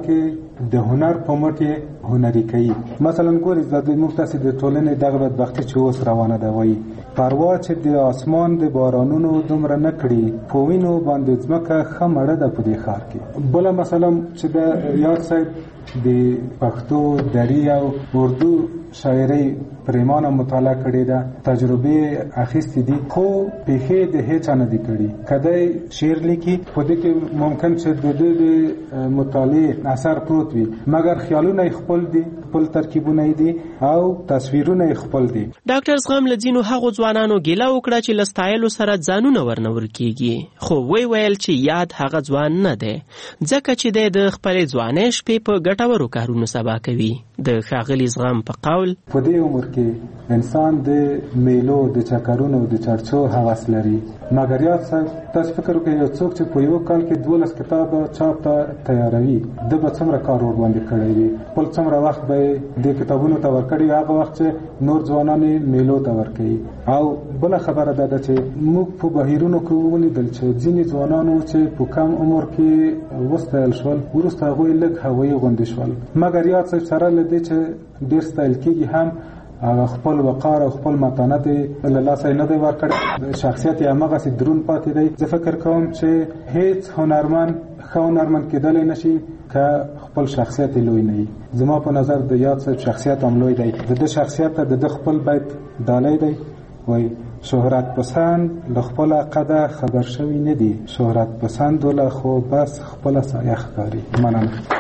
Speaker 20: بلکې د هنر په مټ یې هنري کوي. مثلا ګورئ د موږ تاسې د ټولنې دغه بدبختي چې اوس روانه ده وایي پروا چې د آسمان د بارانونو دومره نه کړي په وینو باندې ځمکه ښه مړه ده په دې ښار کې. بله مثلا چې د یاد صاحب د پښتو دري او اردو شاعرۍ پریمانه مطالعه کړې ده، تجربې اخیستې دي، خو پیښې د هیچا نه دي کړي. کدی شعر لیکي په دې کې ممکن چې د دې د مطالعې اثر پروت وي مګر خیالونه یې خپل دي، خپل ترکیبونه یې دي او تصویرونه یې خپل دي.
Speaker 17: ډاکټر زغم له ځینو هغو ځوانانو ګیله وکړه چې له ستایلو سره ځانونه ورنور کېږي، خو ویل چې یاد هغه ځوان نه دی ځکه چې دی د خپلې ځوانۍ شپې په ګټورو کارونو سبا کوي. د ښاغلي زغم په قول
Speaker 20: په دې عمر کې انسان د میلو د چکرونو د چرچو هوس لري مګر یاد صاحب تاسو فکر وکړئ یو څوک چې په یو کال کې 12 کتابه چاپ ته تیاروي د به څومره کار ور باندې کړی وي، خپل څومره وخت به د کتابونو ته ورکړي هغه وخت چې نور ځوانان میلو ته ورکوي. او بل خبره ده چې موږ په بهیرونو کې ولیدل چې ځینې ځوانانو چې په کم عمر کې وستایل شول وروسته هغوی لږ هوایي غوندې شول مګر یاد صاحب سره له دې چې ډېر ستایل کېږي هم خپل وقار او خپل متانت له لاسه نه دی ورکړی، شخصیت یې هماغسې دروند پاتې دی. زه فکر کوم چې هیڅ هنرمند ښه هنرمند کېدلی نشي که خپل شخصیت لوی نه وي. زما په نظر د یاد صاحب شخصیت هم لوی دی. د ده شخصیت د ده خپل بیت دالی دی وایي شهرت پسند له خپل قده خبر شوی نه دی، شهرت پسند له خو بس خپل سایه ښکاري. مننه.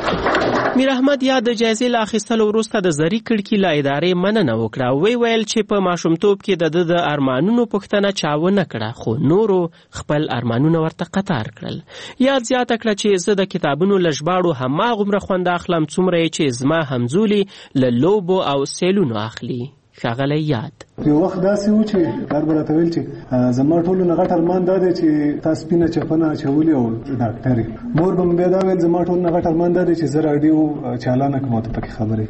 Speaker 17: میر احمد یاد د جایزې له اخیستلو وروسته د زری کړکۍ له ادارې مننه وکړه. ویل چې په ماشومتوب کې د ارمانونو پوښتنه چا ونه کړه خو نورو خپل ارمانونه ورته قطار کړل. یاد زیاته کړه چې زه د کتابونو له ژباړو هماغومره خوند اخلم څومره چې زما همزولي له لوبو او سیلونو اخلي. ښاغلی یاد
Speaker 21: یو وخت داسې و چې کار به راته ویل چې زما ټولو نه غټ ارمان دا دی چې تا سپینه چپنه اچولې او ډاکټرې. مور به مې بیا دا ویل زما ټولو نه غټ ارمان دا دی چې زه راډیو چالانه کړم او ته پکې خبرې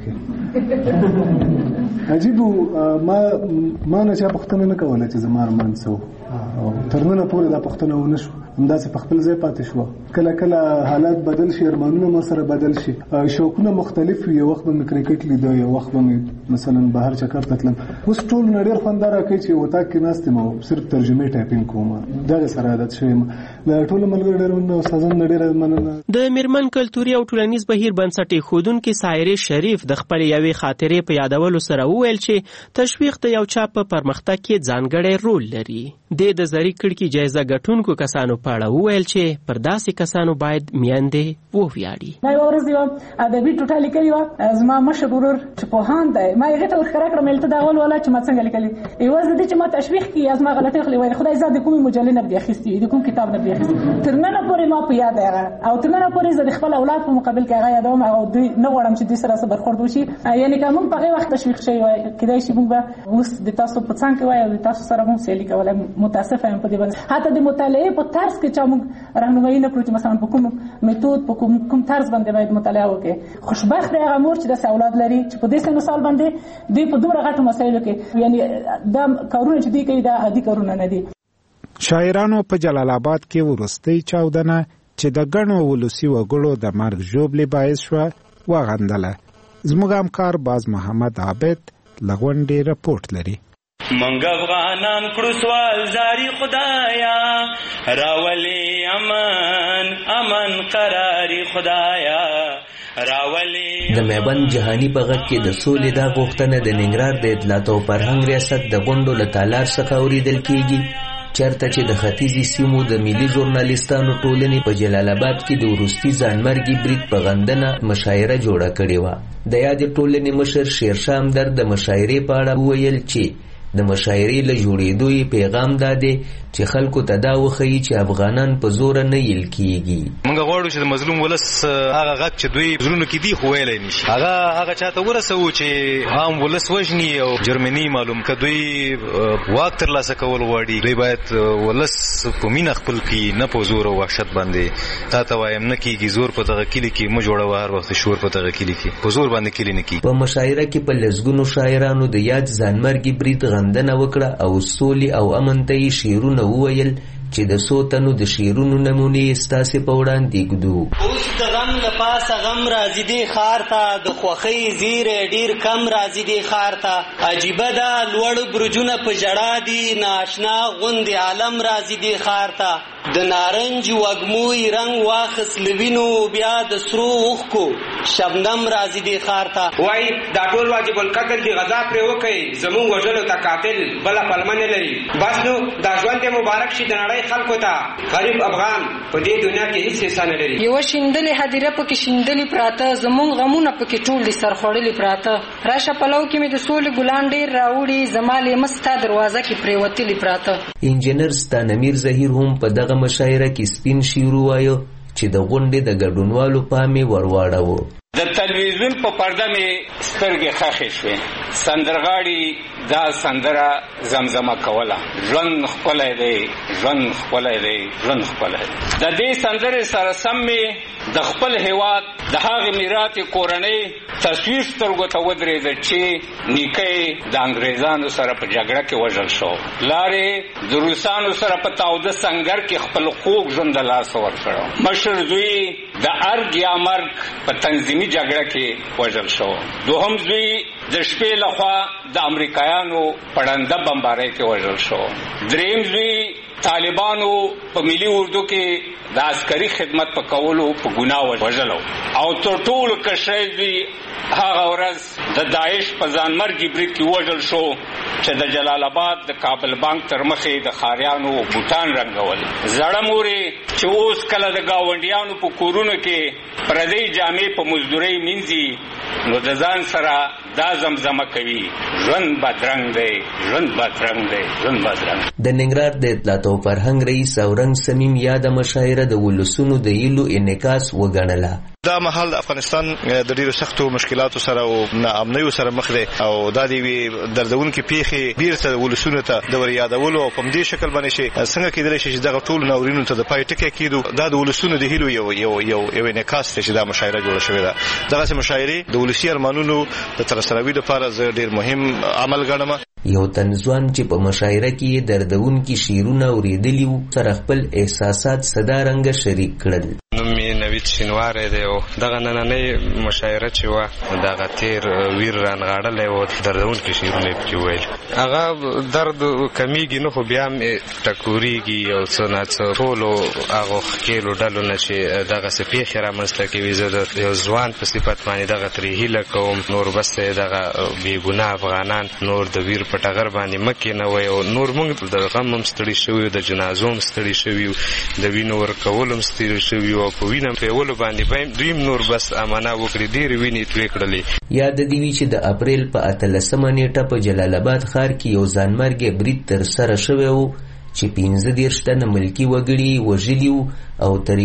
Speaker 21: کوې. عجیب ما نه چا پوښتنه نه کوله چې زما ارمان څه و او تر ننه پورې دا پوښتنه ونه شو، همداسې په خپل ځای پاتې شوه. کله کله حالات بدل شي، ارمانونه ما سره بدل شي، شوقونه مختلف وي. یو وخت به مې کرکټ لیده، یو وخت به مې مثلا بهر چکر ته تلم. اوس ټول نه ډېر خوند راکوي چې وطاق کې ناست یم او صرف ترجمې ټایپینګ کوم. دغه سره عادت شوی یم. د ټولو ملګرو ډېر مننه، استادانو نه ډېره مننه.
Speaker 17: د میرمن کلتوري او ټولنیز بهیر بنسټ ایښودونکي سایرې شریف د خپلې یوې خاطرې په یادولو سره وویل چې تشویق د یو چا په پرمختګ کې ځانګړی رول لري. د زری کړکۍ جایزه ګټونکو کسانو په اړه وویل چې پر داسې کسانو باید میندې وویاړي.
Speaker 22: ما یوه ورځ یوه ادبي ټوټه لیکلې وه، زما مشر ورور چې پوهاند دی ما یې هغې ته ورښکاره کړم ویل ته دا ولوله چې ما څنګه لیکلي. یوازې د دې چې ما تشویق کړي یا زما غلطۍ وخلي وایي خدای زه د کومې مجلې نه بدې اخیستې وي، د کوم کتاب نه بدې اخیستې. تر ننه پورې ما په یاد هغه او تر ننه پورې زه د خپل اولاد په مقابل کې هغه یادوم او دوی نه غواړم چې دوی سره څه برخورد وشي. یعنې که موږ په هغې وخت تشویق شوي وای کیدای شي موږ به اوس د تاسو په څنګ کې وای او د تاسو سره موږ سیالي کولی. متاسفه یم په دې باندې. حتی د مطالعې په طرز کې چا موږ راهنمایي نه کړو چې مثلا په کوم میتود په کوم طرز باندې باید مطالعه وکړي. خوشبخت دی هغه مور چې داسې اولاد لري چې په دې سن و سال باندې دوی په دومره غټو مسایلو کې یعنی دا کارونه چې دوی کوي دا عادي کارونه نه دي.
Speaker 10: شاعرانو په جلال آباد کې وروستۍ چاودنه چې د ګڼو ولسي وګړو د مرګ ژوبلې باعث شوه وغندله. زموږ همکار باز محمد عابد له غونډې رپورټ لري.
Speaker 23: منګ افغانان کړو سوال جاری خدایا راولي امن قراري خدایا راولي.
Speaker 24: د میبند جهانی په غږ کې د سولې دا غوښتنه د ننګرهار د اطلاعات او فرهنګ ریاست د غونډو له تالار څخه اورېدل کېږي. چرته چې د ختیځي سیمو د ملي ژورنالیستانو ټولنې په جلال آباد کې د وروستي ځانمرګي برید په غندنه مشاعره جوړه کړې وه. د یادې ټولنې مشر شیرشاه همدرد د مشاعرې په اړه وویل چې د مشاعرې له جوړېدو یې پیغام دا دی چې خلکو ته دا وښیي چې افغانان په زوره نه یل کیږي.
Speaker 1: موږ غواړو چې د مظلوم ولس هغه غږ چې دوی زړونو کې دی خو ویلی نشي هغه چاته ورسوو چې عام ولس وژني او جرمني معلوم که دوی واک ترلاسه کول غواړي دوی باید ولس په مینه خپل کړي نه په زور او وحشت باندې. تا ته وایم نه کیږي زور په دغه کلي کې مه جوړوه هر وخت شور په دغه کلي کې په زور باندې کلي نه کیږي.
Speaker 24: په مشاعره کې په لسګونو شاعرانو د یاد ځانمرګي برید غندنه وکړه او سولې او امن ته یې شعرونه وویل چې د څو تنو د شعرونو نمونې ستاسې په وړاندې ږدو.
Speaker 2: اوس د غم له پاسه غم راځي دې ښار ته د خوښۍ زیری ډېر کم راځي دې ښار ته عجیبه ده لوړ برجونه په ژړا دي نااشنا غوندې عالم راځي دې ښار ته د نارنج وږموی رنګ واخیست له وینو بیا د سرو اوښکو شبنم راځي دې ښار ته.
Speaker 3: وایي دا ټول واجب القتل دي غذا پرې وکئ زمونږ وژلو ته قاتل بله پلمه نه لري. بس نو دا ژوند دې مبارک شي د نړۍ خلکو ته. غریب افغان په دې دنیا کې هیڅ حصه نه لري.
Speaker 5: یوه شیندلې هدیره پکې شیندلې پراته زمونږ غمونه پکې ټول دي سرخوړلې پراته. راشه پلو کې مې د سولې ګلان ډېر راوړي زما لیمه ستا دروازه کې پرېوتلې پراته.
Speaker 24: انجینر ستانمیر ظهیر هم په دغه مشاعره کې سپین شعر ووایه چې د غونډې د ګډونوالو پام یې ورواړاوه.
Speaker 3: د تلویزیون په پرده مې سترګې خښې شوې سندرغاړي دا سندره زمزمه کوله ژوند ښکلی دی ژوند ښکلی دی ژوند ښکلی دی. د دې سندرې سره سم مې د خپل هیواد د هغې میراثي کورنۍ تصویر سترګو ته ودرېده چې نیکه د انګریزانو سره په جګړه کې وژل شو. لارې د روسانو سره په تاوده سنګر کې خپل خوږ ژوند د لاسه ورکړو. مشر زوی د ارګ یا مرګ په تنظیمي جګړه کې وژل شو. دوهم زوی د شپې لخوا د امریکایانو پړنده بمبارۍ کې وژل شو. دریم زوی طالبانو په ملي اردو کې د عسکري خدمت په کولو په ګناه وژلو. او تر ټولو کشری زوی هغه ورځ د داعش په ځانمرګي برید کې وژل شو چې د جلال آباد د کابل بانک تر مخې د ښاریانو بوټان رنګول. زړه مورې چې اوس کله د ګاونډیانو په کورونو کې پردۍ جامې په مزدورۍ مینځي نو د ځان سره دا زمزمه کوي ژوند بدرنګ دی ژوند بدرنګ دی ژوند بدرنګ.
Speaker 24: د ننګرهار د اطلاعات او فرهنګ رئیس اورنګ سمیم یاده مشاعره د ولسونو د هیلو انعکاس وګڼله.
Speaker 1: دا مهال د افغانستان د ډیرو سختو مشکلاتو سره او ناامنیو سره مخ دی او دا دی دردونکې پیښې بیرته ولسونو ته د ور یادولو او په دې شکل باندې شي څنګه کېدلی شي چې دغه ټول ناورینونو ته د پای ټکی کېدو دا د ولسونو د هیلو یو انعکاس دی چې دا مشاعره جوړه شوې ده. دغسې مشاعرې د ولسي ارمانونو د ترسروي لپاره زه ډېر مهم عمل ګڼم.
Speaker 24: یو تنځوان چې په مشاعره کې دردونکي شعرونه اورېدلي وو سره خپل احساسات صدارنګه شریک کړل.
Speaker 25: نوم یې نوید شینواری دی او دغه نننۍ مشاعره چې وه دغه تیر ویر رانغاړلی و دردونکي شعرونه یې پکې ویل. هغه درد کمیږي نه خو بیا هم ټکورېږي یو څه ناڅه ټولو هغو ښکېلو ډلو نه چې دغسې پیښې رامنځته کوي. زه د یو ځوان په صفت باندې دغه ترې هیله کوم نور بس دغه بېګناه افغانان نور د ویر په ټغر باندې مه کېنوئ او نور موږ د غم هم ستړي شوي یو د جنازو هم ستړي شوي یو د وینو ورکولو هم ستړي شوي یو او په وینه پیولو باندې به دوی نور بس امانه وکړي ډېرې وینې توی کړلې.
Speaker 24: یاد دې وي چې د اپریل په 18مه نیټه په جلال آباد ښار کې یو ځانمرګی برید ترسره شوی و چې 15 تنه ملکي وګړي وژلي وو او تر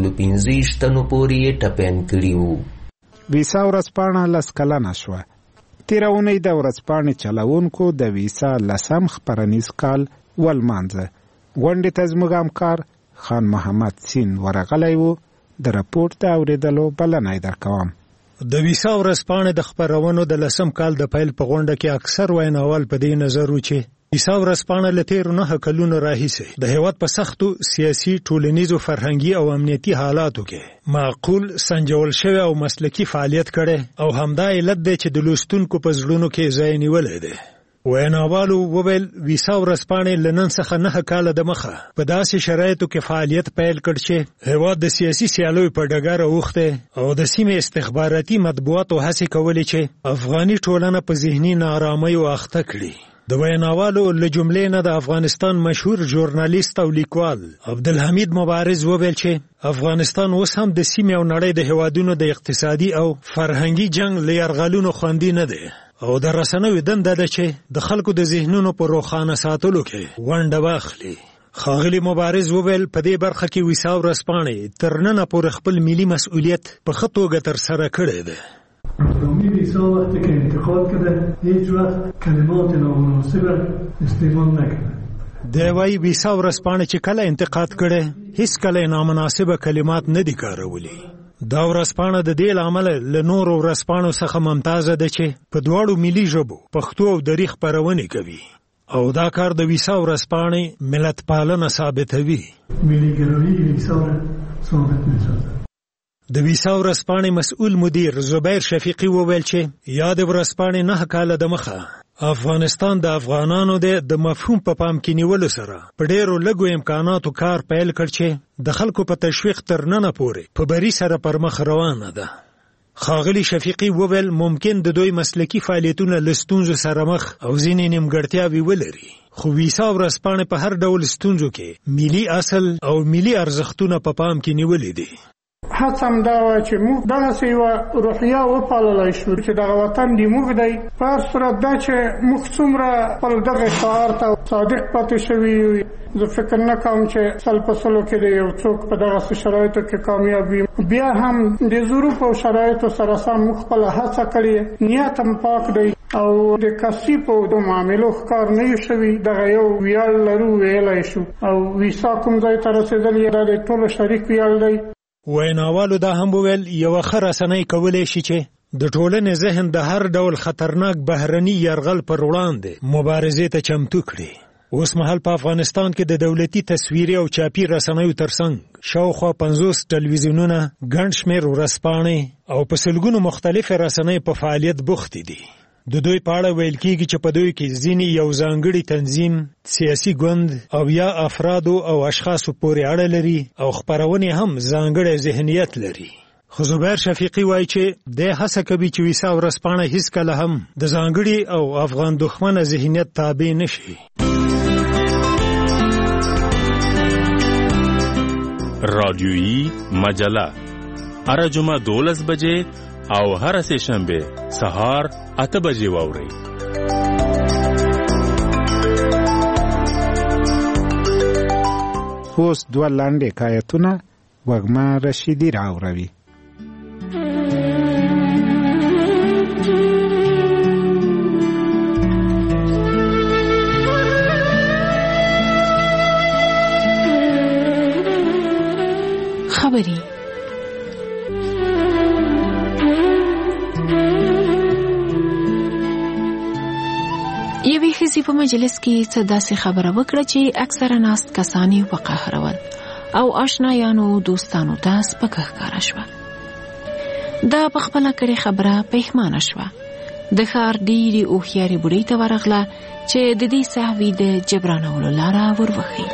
Speaker 24: 115 تنو پورې یې ټپیان کړي وو.
Speaker 10: ویسا ورځپاڼه 10 کلنه شوه. تېره اونۍ د ورځپاڼې چلوونکو د ویسا 10م خپرنیز کال ولمانځه. غونډې ته زموږ همکار خان محمد سین ورغلی و. د راپورټ د اورېدلو بلنه یې درکوم.
Speaker 4: د ویسا ورځپاڼې د خپرونو د 10م کال د پیل په غونډه کې اکثر ویناوال په دې نظر و چې ویسا ورځپاڼه له تېرو 9 کلونو راهیسې د هېواد په سختو سیاسي ټولنیزو فرهنګي او امنیتي حالاتو کې معقول سنجول شوی او مسلکي فعالیت کړی او همدا علت دی چې د لوستونکو په زړونو کې ځای نیولی دی. ویناوالو وویل ویسا ورځپاڼې له نن څخه 9 کاله د مخه په داسې شرایطو کې فعالیت پیل کړ چې هېواد د سیاسي سیالیو په ډګر اوښتی او د سیمې استخباراتي مطبوعاتو هڅې کولې چې افغاني ټولنه په ذهني ناارامۍ اخته کړي. د ویناوالو له جملې نه د افغانستان مشهور ژورنالیست او لیکوال عبدالحمید مبارز وویل چې افغانستان اوس هم د سیمې او نړۍ د هیوادونو د اقتصادي او فرهنګي جنگ له یرغلونو خوندي نه دی او د رسنیو دنده ده چې د خلکو د ذهنونو په روښانه ساتلو کې ونډه واخلي. ښاغلي مبارز وویل په دې برخه کې ویسا ورځپاڼې تر ننه پورې خپل ملي مسؤلیت په ښه توګه ترسره کړی دی.
Speaker 21: رومی ویسا وقتی که انتخاب کرده هیچ وقت کلمات نامناسب استعمال نکرده.
Speaker 4: دی وایي ویسا ورځپاڼه چې کله انتقاد کړی هیڅ کله نامناسبه کلمات نه دي کارولی. دا ورځپاڼه د دې له امله له نورو ورځپاڼو څخه ممتازه ده چې په دواړو ملي ژبو پښتو او دری خپرونې کوي او دا کار د ویسا ورځپاڼې ملت پالنه ثابتوي.
Speaker 21: ملي ګرایي ویسا ثابت می‌سازد.
Speaker 4: د ویسا ورځپاڼې مسؤل مدیر زبیر شفیقي وویل چې یاد ورځپاڼې 9 کاله د مخه افغانستان د افغانانو د مفهوم په پام کې نیولو سره په ډېرو لږو امکاناتو کار پیل کړ چې د خلکو په تشویق تر ننه پورې په بری سره پر مخ روانه ده. ښاغلي شفیقي وویل ممکن د دوی مسلکي فعالیتونه له ستونزو سره مخ او ځینې نیمګړتیاوې ولري خو ویسا ورځپاڼې په هر ډول ستونزو کې ملي اصل او ملي ارزښتونه په پام کې نیولي دي.
Speaker 6: هڅه هم دا وه چې موږ دغسې یوه روحیه وپاللی شو چې دغه وطن د موږ دی. په هر صورت دا چې موږ څومره خپل دغه شعار ته صادق پاتې شوي یو، زه فکر نه کوم چې سل په سلو کې د یو څوک په دغسې شرایطو کې کامیاب وي. بیا هم د ظروف او شرایطو سره سم موږ خپله هڅه کړې، نیت هم پاک دی او د کسي په د معاملو ښکار نه یو شوي. دغه یو ویاړ لرو ویلی شو او ویسا کوم ځای ته رسېدل دا د ټولو شریک ویاړ دی.
Speaker 4: ویناوالو دا هم وویل یوه ښه رسنۍ کولی شي چې د ټولنې ذهن د هر ډول خطرناک بهرني یرغل پر وړاندې مبارزې ته چمتو کړي. اوس مهال په افغانستان کې د دولتي تصویري او چاپي رسنیو ترڅنګ شاوخوا 50 ټلویزیونونه، ګڼ شمېر ورځپاڼې او په سلګونو مختلفې رسنۍ په فعالیت بوختې دي. د دوی په اړه ویل کېږي چې په دوی کې ځینې یو ځانګړي تنظیم، سیاسي ګوند او یا افرادو او اشخاصو پورې اړه لري او خپرونې هم ځانګړی ذهنیت لري. خو زبیر شفیقي وایي چې دی هڅه کوي چې ویسا ورځپاڼه هیڅکله هم د ځانګړي او افغان دښمنه ذهنیت تابع نه شي.
Speaker 7: رادیویی مجله هر جمعه 12 بجې او هر سه شنبه سهار 8 بجې واورئ.
Speaker 10: اوس دوه لاندې حکایتونه وږمه رشیدي راوړوي.
Speaker 9: خبري یوې ښځې په مجلس کې څه داسې خبره وکړه چې اکثره ناست کسان یې وقهرول او آشنایانو دوستانو ته سپکه ښکاره شوه. دا په خپله کړې خبره پښیمانه شوه. د ښار ډېرې هوښیارې بوډۍ ته ورغله چې د دې سهوي د جبرانولو لاره وروښي.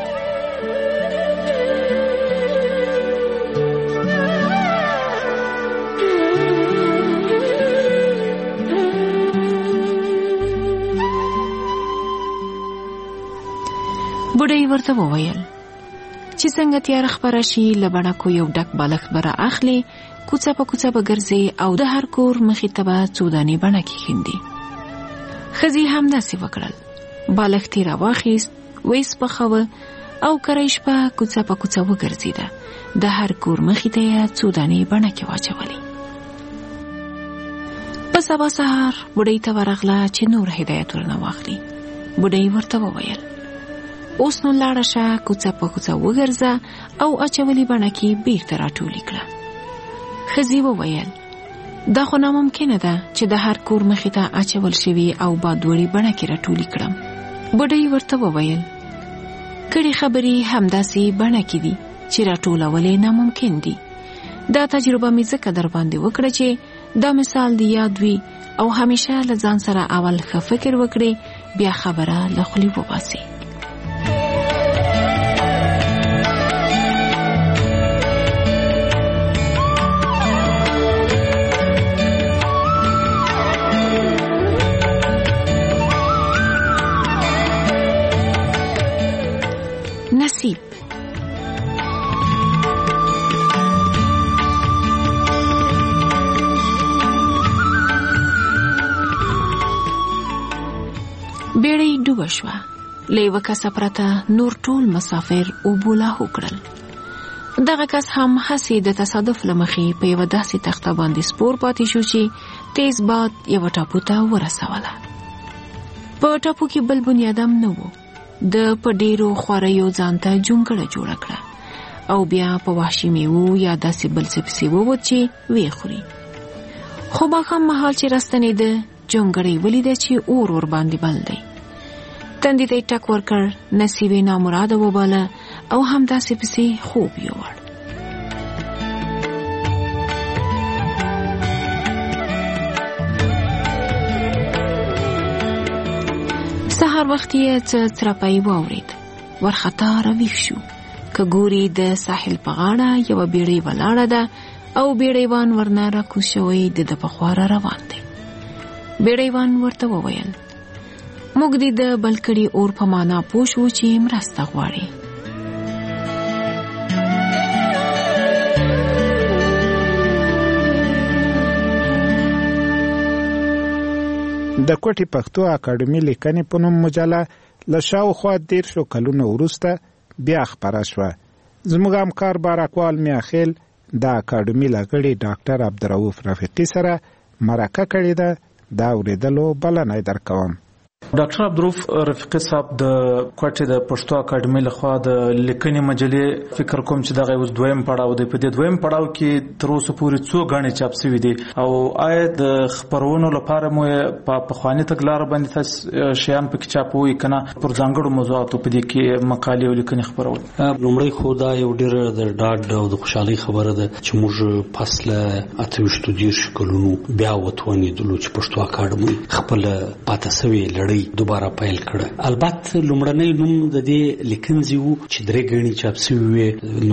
Speaker 9: بوډۍ ورته وویل چې څنګه تیاره خپره شي له بڼکو یو ډک بالښت به را اخلي، کوڅه په کوڅه به ګرځي او د هر کور مخې ته به څو دانې بڼکې ښیندي. ښځې همداسې وکړل. بالښت یې راواخیست، ویې سپخوه او کره شپه کوڅه په کوڅه وګرځېده. د هر کور مخې ته یې څو دانې بڼکې واچولې. په سبا سهار بوډۍ ته ورغله چې نور هدایت ورنه واخلي. بوډۍ ورته وویل اوس نو لاړه شه، کوڅه په کوڅه وګرځه او اچولې بڼکې بیرته راټولې کړه. ښځې وویل دا خو ناممکنه ده چې د هر کور مخې ته اچول شوي او بادوړې بڼکې راټولې کړم. بوډۍ ورته وویل کړي خبرې همداسې بڼکې دي چې راټولول ناممکن دي. دا تجربه مې ځکه در باندې وکړه چې دا مثال دی یاد وي او همیشه له ځان سره اول ښه فکر وکړي، بیا خبره له خولې وباسي. ډوبه شوه. له یوه کسه پرته نور ټول مسافر اوبو لاهو کړل. دغه کس هم هسې د تصادف له مخې په یوه داسې تخته باندې سپور پاتې شو چې تیز باد یوه ټاپو ته ورسوله. په ټاپو کې بل بنیادم نه و. د په ډیرو خواریو ځان ته جونګړه جوړه کړه او بیا په وحشي میوو یا داسې بل څه پسې ووت چې ویې خوري. خو ماښام مهال چې راستنېده جونګړه یې ولیده چې اور ورباندې بل دی. تندي ته یې ټک ورکړ، نصیب یې نامراده وباله او همداسې پسې خوب یووړ. سهار وخت یې څه څرپی واورېد. ورخطا راویښ شو. که ګوري د ساحل په غاړه یوه بیړۍ ولاړه ده او بیړیوان ورنه راکوز شوی د په خوا را روان دی. بیړیوان ورته وویل موږ د بل کړي اور په معنا پوه شو چې مرسته غواړي.
Speaker 10: د کوټې پښتو اکاډمي لیکنې په نوم مجله له شاوخوا 13 کلونو وروسته بیا خپره شوه. زموږ همکار بارکوال میاخیل د اکاډمي لغړي ډاکټر عبدالرؤف رفیقي سره مرکه کړې ده. دا اورېدلو بلنه درکوم.
Speaker 11: ډاکټر عبدالرؤف رفیقي صاحب د کوټې د پښتو اکاډمي لخوا د لیکنې مجلې فکر کوم چې دغه اوس دویم پړاو دی. په دې دویم پړاو کې تر اوسه پورې څو غاڼې چاپ شوي دي او آیا د خپرونو لپاره مو په پخواني تګلاره باندې تاسو شیان پکې چاپوي کنه پر ځانګړو موضوعاتو په دې کې مقالې او لیکنې خپرول؟
Speaker 12: لومړی خو دا یو ډېر د ډاډ او د خوشحالۍ خبره ده چې موږ فاصله 28 کلونو بیا وتوانېدلو چې پښتو اکاډمي خپل پاتې شوې لړۍ دوباره پیل کړه. البته لومړنی نوم د دې لیکنځي وو چې درې غړي چاپ شوی وي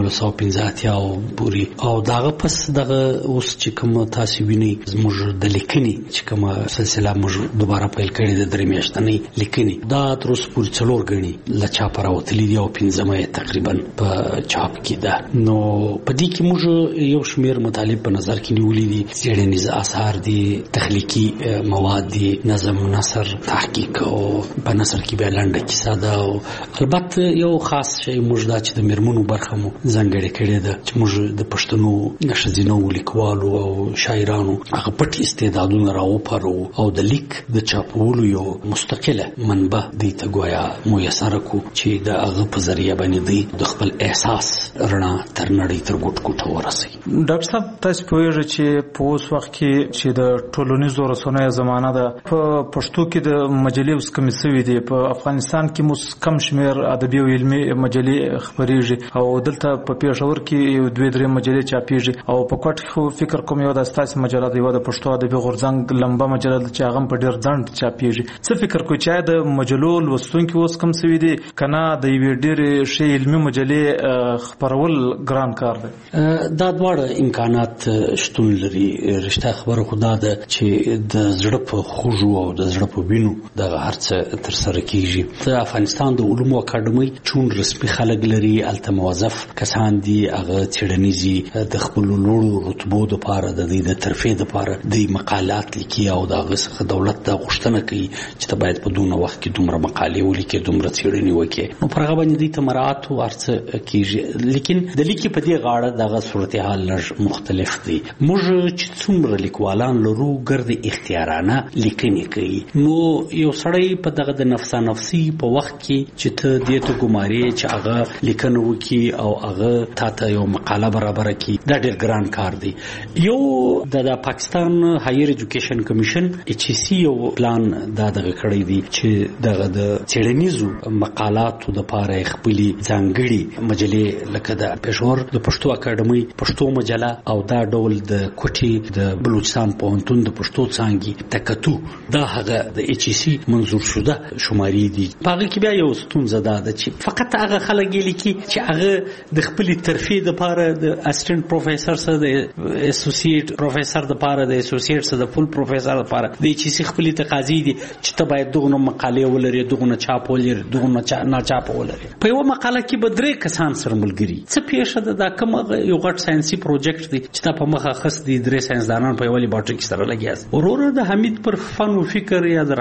Speaker 12: 1950 پورې او داغه پس دغه اوس چې کوم تاسو ویني زموږ د لیکنې چې کوم سلسله موږ دوباره پیل کړې د درې میاشتنۍ لیکنې دا تر اوسه پورې 4 غړي ل چاپ راوتلې دي او 15 تقریبا په چاپ کې ده. نو په دې کې موږ یو شمېر مطالب په نظر کې نیولې دي. څېړنیز آثار دي، تخلیقي مواد دي، نظم نثر، تحقیق او په نثر کې به لنډه کیسه ده او البته یو خاص شی موږ دا چې د میرمنو برخه مو ځانګړې کړې ده چې موږ د پښتنو ښځینو لیکوالو او شاعرانو هغه پټ استعدادونه راوپارو او د لیک د چاپولو یو مستقله منبع دی ته ګویا میسر کو چې د هغه په ذریعہ باندې دی د خپل احساس رڼا تر نړۍ تر ګوټ ګوټه ورسي.
Speaker 11: ډاکټر صاحب تاسو پوهیږئ چې په اوس وخت کې چې د ټولنیزو رسنیو زمانہ ده په پښتو کې د مجلې اوس کم شوي دي. په افغانستان کې مو کم شمیر ادبي او علمي مجلې خپرېږي او دلته په پېښور کې یو 2-3 مجلې چاپېږي او په کوټ خو فکر کوم یو د ستاسو مجله دی د پښتو ادبي غورځنګ لمبه مجله چې هغه په ډېر ځند چاپېږي. څه فکر کوئ چې د مجلو لوستونکي اوس کم شوي دي کنه د یوې ډېرې شی علمي مجلې خپرول ګران کار دی؟
Speaker 12: دا دواړه امکانات شتون لري. رښتیا خبره خو دا ده چې د زړه په خوږو او د زړه په وینو دغه هر څه تر سره کیږي. د افغانستان د علومو اکاډمي چون رسمي خلک لري، الته موظف کسان دي، هغه څېړنیزي د خپل لوړو رتبو لپاره د دې د ترفیع لپاره د مقالات لیکي او دغه څخه دولت د غوښتنه کوي چې ته باید په دونه وخت کې دومره مقالې ولیکې، دومره څېړنې وکړې. نو پر هغه باندې دې ته مراعات او هر څه کیږي. لیکن د لیکي په دې غاړه دغه صورتحال لږ مختلف دی. موږ چې څومره لیکوالان لرو ګرد اختیارانه لیکنې کوي. نو یو سړی په دغه د نفسا نفسي په وخت کې چې ته دې ته ګمارې چې هغه لیکنه وکړي او هغه تاته یو مقاله برابر کړي، دا ډېر ګران کار دی. یو د پاکستان هایر ایجوکیشن کمیشن HEC یو پلان دا دغه کړی دی چې دغه د څېړنیزو مقالاتو لپاره خپلې ځانګړي مجلې لکه د پېښور د پښتو اکاډمي پښتو مجله او دا ډول د کوټې د بلوچستان پوهنتون د پښتو څانګې تکتو دا هغه د HEC منظور شده شماري دي. په هغه کې بیا یو ستونزه ده چې فقط هغه خلک لیکي چې هغه د خپل ترفیع لپاره د اسسټنټ پروفیسور سره د اسوسییټ پروفیسور لپاره د اسوسییټ سره د فل پروفیسور لپاره د HEC خپل تقاضي دي چې ته باید دغه مقاله ولري، دغه چاپ ولري، دغه نه چاپ ولري. په یو مقاله کې به 3 کسان سره ملګري. څه پیښه ده دا کوم یو غټ ساينسي پروجیکټ دی چې تا په مخه خص دي 3 ساينسدانان په یو لیبارټري کې سره لګیاس. ورور د حمید پر فن او فکر یا د رحمان پر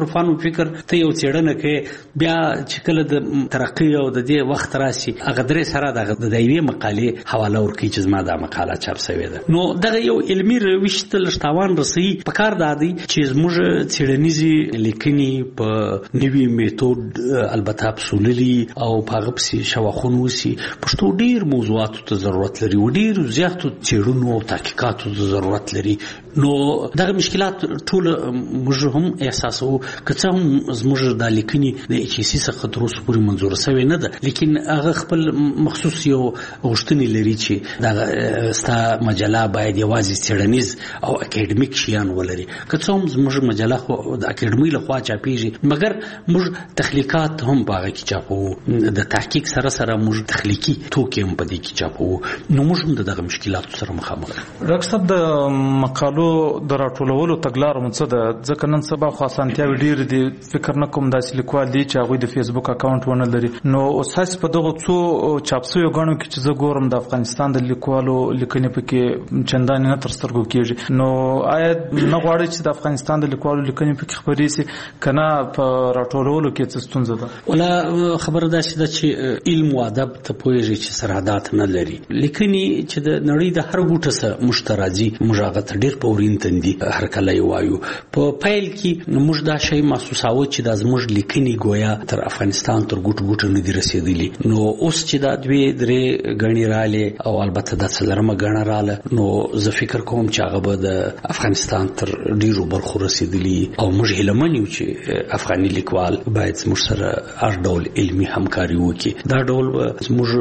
Speaker 12: پر فن او فکر ته یو څېړنه کې بیا چې کله د ترقی او د دې وخت راشي هغه درې سره د یوې مقالې حواله ورکړي چې زما دا مقاله چاپ شوې ده. نو دغه یو علمي روش ته لږ تاوان رسوي. پکار دا دی چې زموږ څېړنیزې لیکنې په نوي میتود البته پسوللي او په هغه پسې شواخون وسي. پښتو ډېر موضوعاتو ته ضرورت لري او ډېر زیاتو څېړنو او تحقیقاتو ته ضرورت لري. نو دغه مشکلات ټول موږ هم احساسوو که څه هم زموږ دا لیکنې د ایچ سی څخه تر اوسه پورې منظوره شوې نه ده، لیکن هغه خپل مخصوص یو غوښتنې لري چې دغه ستا مجله باید یوازې څېړنیز او اکیډمیک شیان ولري. که څه هم زموږ مجله خو د اکیډمۍ لخوا چاپېږي مګر موږ تخلیقات هم په هغه کې چاپوو، د تحقیق سره سره موږ تخلیقي توکي هم په دې کې چاپوو. نو موږ هم د دغه مشکلاتو سره مخامخ.
Speaker 11: ډاکټر صاحب د مقالو د راټولولو تګلاره مو څه ده؟ ځکه نن سبا خو اسانتیاوې ډېرې دي، فکر نه کوم داسې لیکوال دي چې هغوی د فیسبوک اکاونټ ونه لري. نو اوس هسې په دغو څو چاپ شویو ګڼو کې چې زه ګورم د افغانستان د لیکوالو لیکنې پکې چندانې نه تر سترګو کېږي. نو آیا نه غواړئ چې د افغانستان د لیکوالو لیکنې پکې خپرې شي که نه په راټولولو کې څه ستونزه ده؟
Speaker 12: ولا خبره داسې ده چې علم او ادب ته پوهېږي چې سرحدات نه لري. لیکنې چې د نړۍ د هر ګوټه څخه موږ ته راځي موږ هغه ته ډېر په ورین تندي هر کله یې وایو. په پیل کې موږ دا شی محسوساوه چې دا زموږ لیکنې گویا تر افغانستان تر ګوټو ګوټو نه دي رسېدلي. نو اوس چې دا دوې درې ګڼې رالې او البته دا څلرمه ګڼه راله نو زه فکر کوم چې هغه به د افغانستان تر ډېرو برخو رسېدلي او موږ هیلهمن یو چې افغاني لیکوال باید زموږ سره هر ډول علمي همکاري وکړي. دا ډول به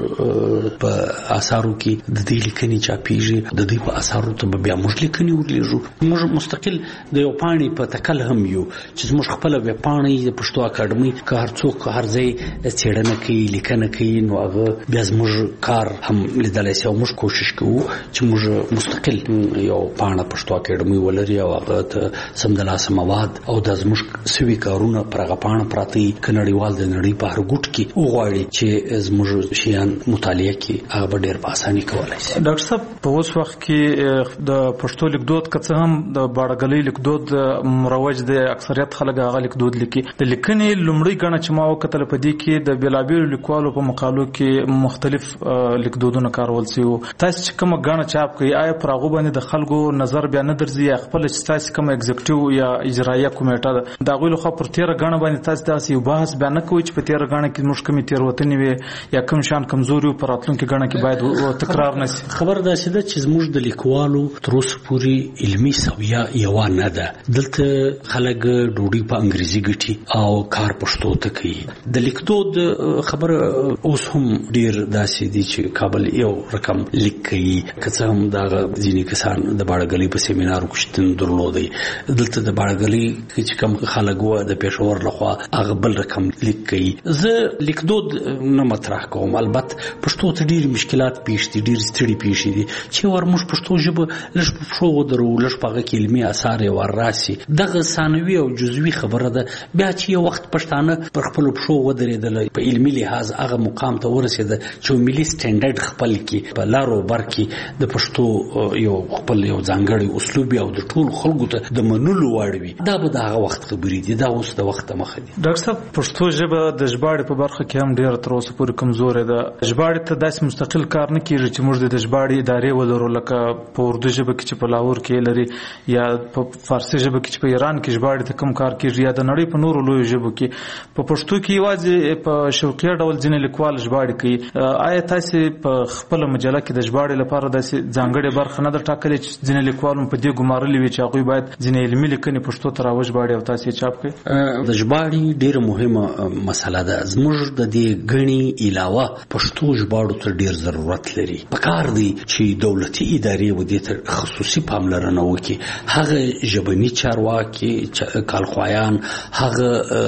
Speaker 12: زموږ په اثارو کې د دې لیکنې چاپېږي، د دوی په اثارو ته به بیا موږ لیکنې ورلېږو. موږ مستقل د یو پاڼې په تکل هم یو چې زموږ خپله ویبپاڼه د پښتو اکاډمۍ که هر څوک هر ځای څېړنه کوي لیکنه کوي نو هغه بیا زموږ کار هم لیدلی شي او موږ کوشش کوو چې موږ مستقل یو پاڼه پښتو اکاډمۍ ولري او هغه ته سمدلاسه مواد او د زموږ سوي کارونه پر هغه پاڼه پراته وي که نړیوال د نړۍ په هر ګوټ کې وغواړي چې زموږ شیان مطالعه کړي هغه به ډېر په اساني کولی شي.
Speaker 11: ډاکټر صاحب په اوس وخت کې د پښتو لیکدود که څه هم د باړګلۍ لیکدود مروج دی، اکثریت خلک هغه لیکدود لیکي. د لیکنې لومړۍ ګڼه چې ما وکتله په دې کې د بېلابېلو لیکوالو په مقالو کې مختلف لیکدودونه کارول شوي وو. تاسو چې کومه ګڼه چاپ کوئ آیا پر هغو باندې د خلکو نظر بیا نه درځي یا خپله چې تاسو کومه اګزیکټیو یا اجرایه کمیټه ده د هغوی لخوا پر تېره ګڼه باندې تاسو داسې یو بحث بیا نه کوئ چې په تېره ګڼه کې موږ کومې تېروتنې وې یا کوم شیان کمزوري وو په راتلونکي ګڼه کې باید تکرار نه شي؟
Speaker 12: خبر داسې ده چې زموږ د لیکوالو تر اوسه پورې علمي سویه یوه نه ده. دلته خلک ډوډۍ په انګریزي ګټي او کار پښتو ته کوي. د لیکدود خبره اوس هم ډېر داسې دي چې کابل یو رقم لیک کوي، که څه هم دغه ځینې کسان د باړګلۍ په سیمینارو کې شتون درلودی. دلته د باړګلۍ کې چې کوم خلک وه د پېښور لخوا هغه بل رقم لیک کوي. زه لیکدود نه مطرح کوم، البته پښتو ته ډېر مشکلات پیښ دي، ډېر ستړي پیښې دي چې ور موږ پښتو ژبه لږ په پښو ودرو، لږ په هغه کې علمي اثار یې ور راسي. دغه ثانوي او جزوي خبره ده. بیا چې یو وخت پښتانه پر خپلو پښو ودرېدل په علمي لحاظ هغه مقام ته ورسېده چې ملي سټنډرډ خپل کړي، په لارو بر کې د پښتو یو خپل یو ځانګړی اسلوب او د ټولو خلکو ته د منلو وړ وي. دا به د هغه وخت خبرې دي، دا اوس د وخته مخه دي.
Speaker 11: ډاکټر صاحب پښتو ژبه د ژباړې په برخه کې هم ډېره تر اوسه پورې کمزورې ده. ژباړې ته داسې مستقل کار نه کېږي چې موږ د ژباړې ادارې ولرو لکه په اردو ژبه کې چې په لاهور کې لري یا په فارسي ژبه کې چې په ایران کې ژباړې ته کم کار کېږي یا د نړۍ په نورو لویو ژبو کې. په پښتو کې یوازې په شوقیه ډول ځینې لیکوال ژباړې کوي. آیا تاسې په خپله مجله کې د ژباړې لپاره داسې ځانګړې برخه نه ده ټاکلې چې ځینې لیکوال په دې ګمارلي وي چې هغوی باید ځینې علمي لیکنې پښتو ته راوژباړي او تاسې یې چاپ کړئ؟
Speaker 12: د ژباړې ډېره مهمه مسله ده. زموږ د دې ګڼې علاوه پښتو ژباړو ته ډېر ضرورت لري. پکار دی چې دولتي ادارې و دې ته خصوصي پاملرنه وکړي. هغه ژبني چارواکي کالخوایان، هغه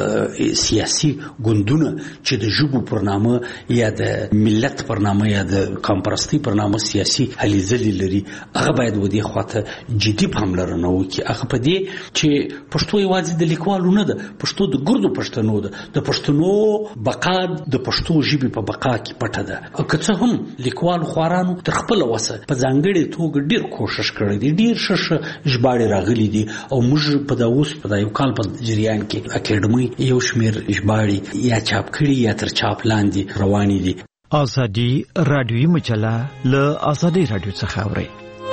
Speaker 12: سیاسي ګوندونه چې د ژبو پر نامه یا د ملت پر نامه یا د قومپرستۍ پر نامه سیاسي هلې ځلې لري هغه باید و دې خواته جدي پاملرنه وکړي. هغه په دې چې پښتو یوازې د لیکوالو نه ده، پښتو د ګردو پښتنو ده. د پښتنو بقا د پښتو ژبې په بقا کې پټه ده. که څه هم لیکوالو خوارانو تر خپله وسه په ځانګړې توګه ډېر کوشش کړی دی، ډېر ښه ژباړې راغلي دي او موږ په دا اوس په دا یو کال په جریان کې اکیډمي یو شمېر ژباړې یا چاپ کړي یا تر چاپ لاندې روانې دي.
Speaker 8: ازادي رادیوي مجله له ازادي رادیو څخه اورئ.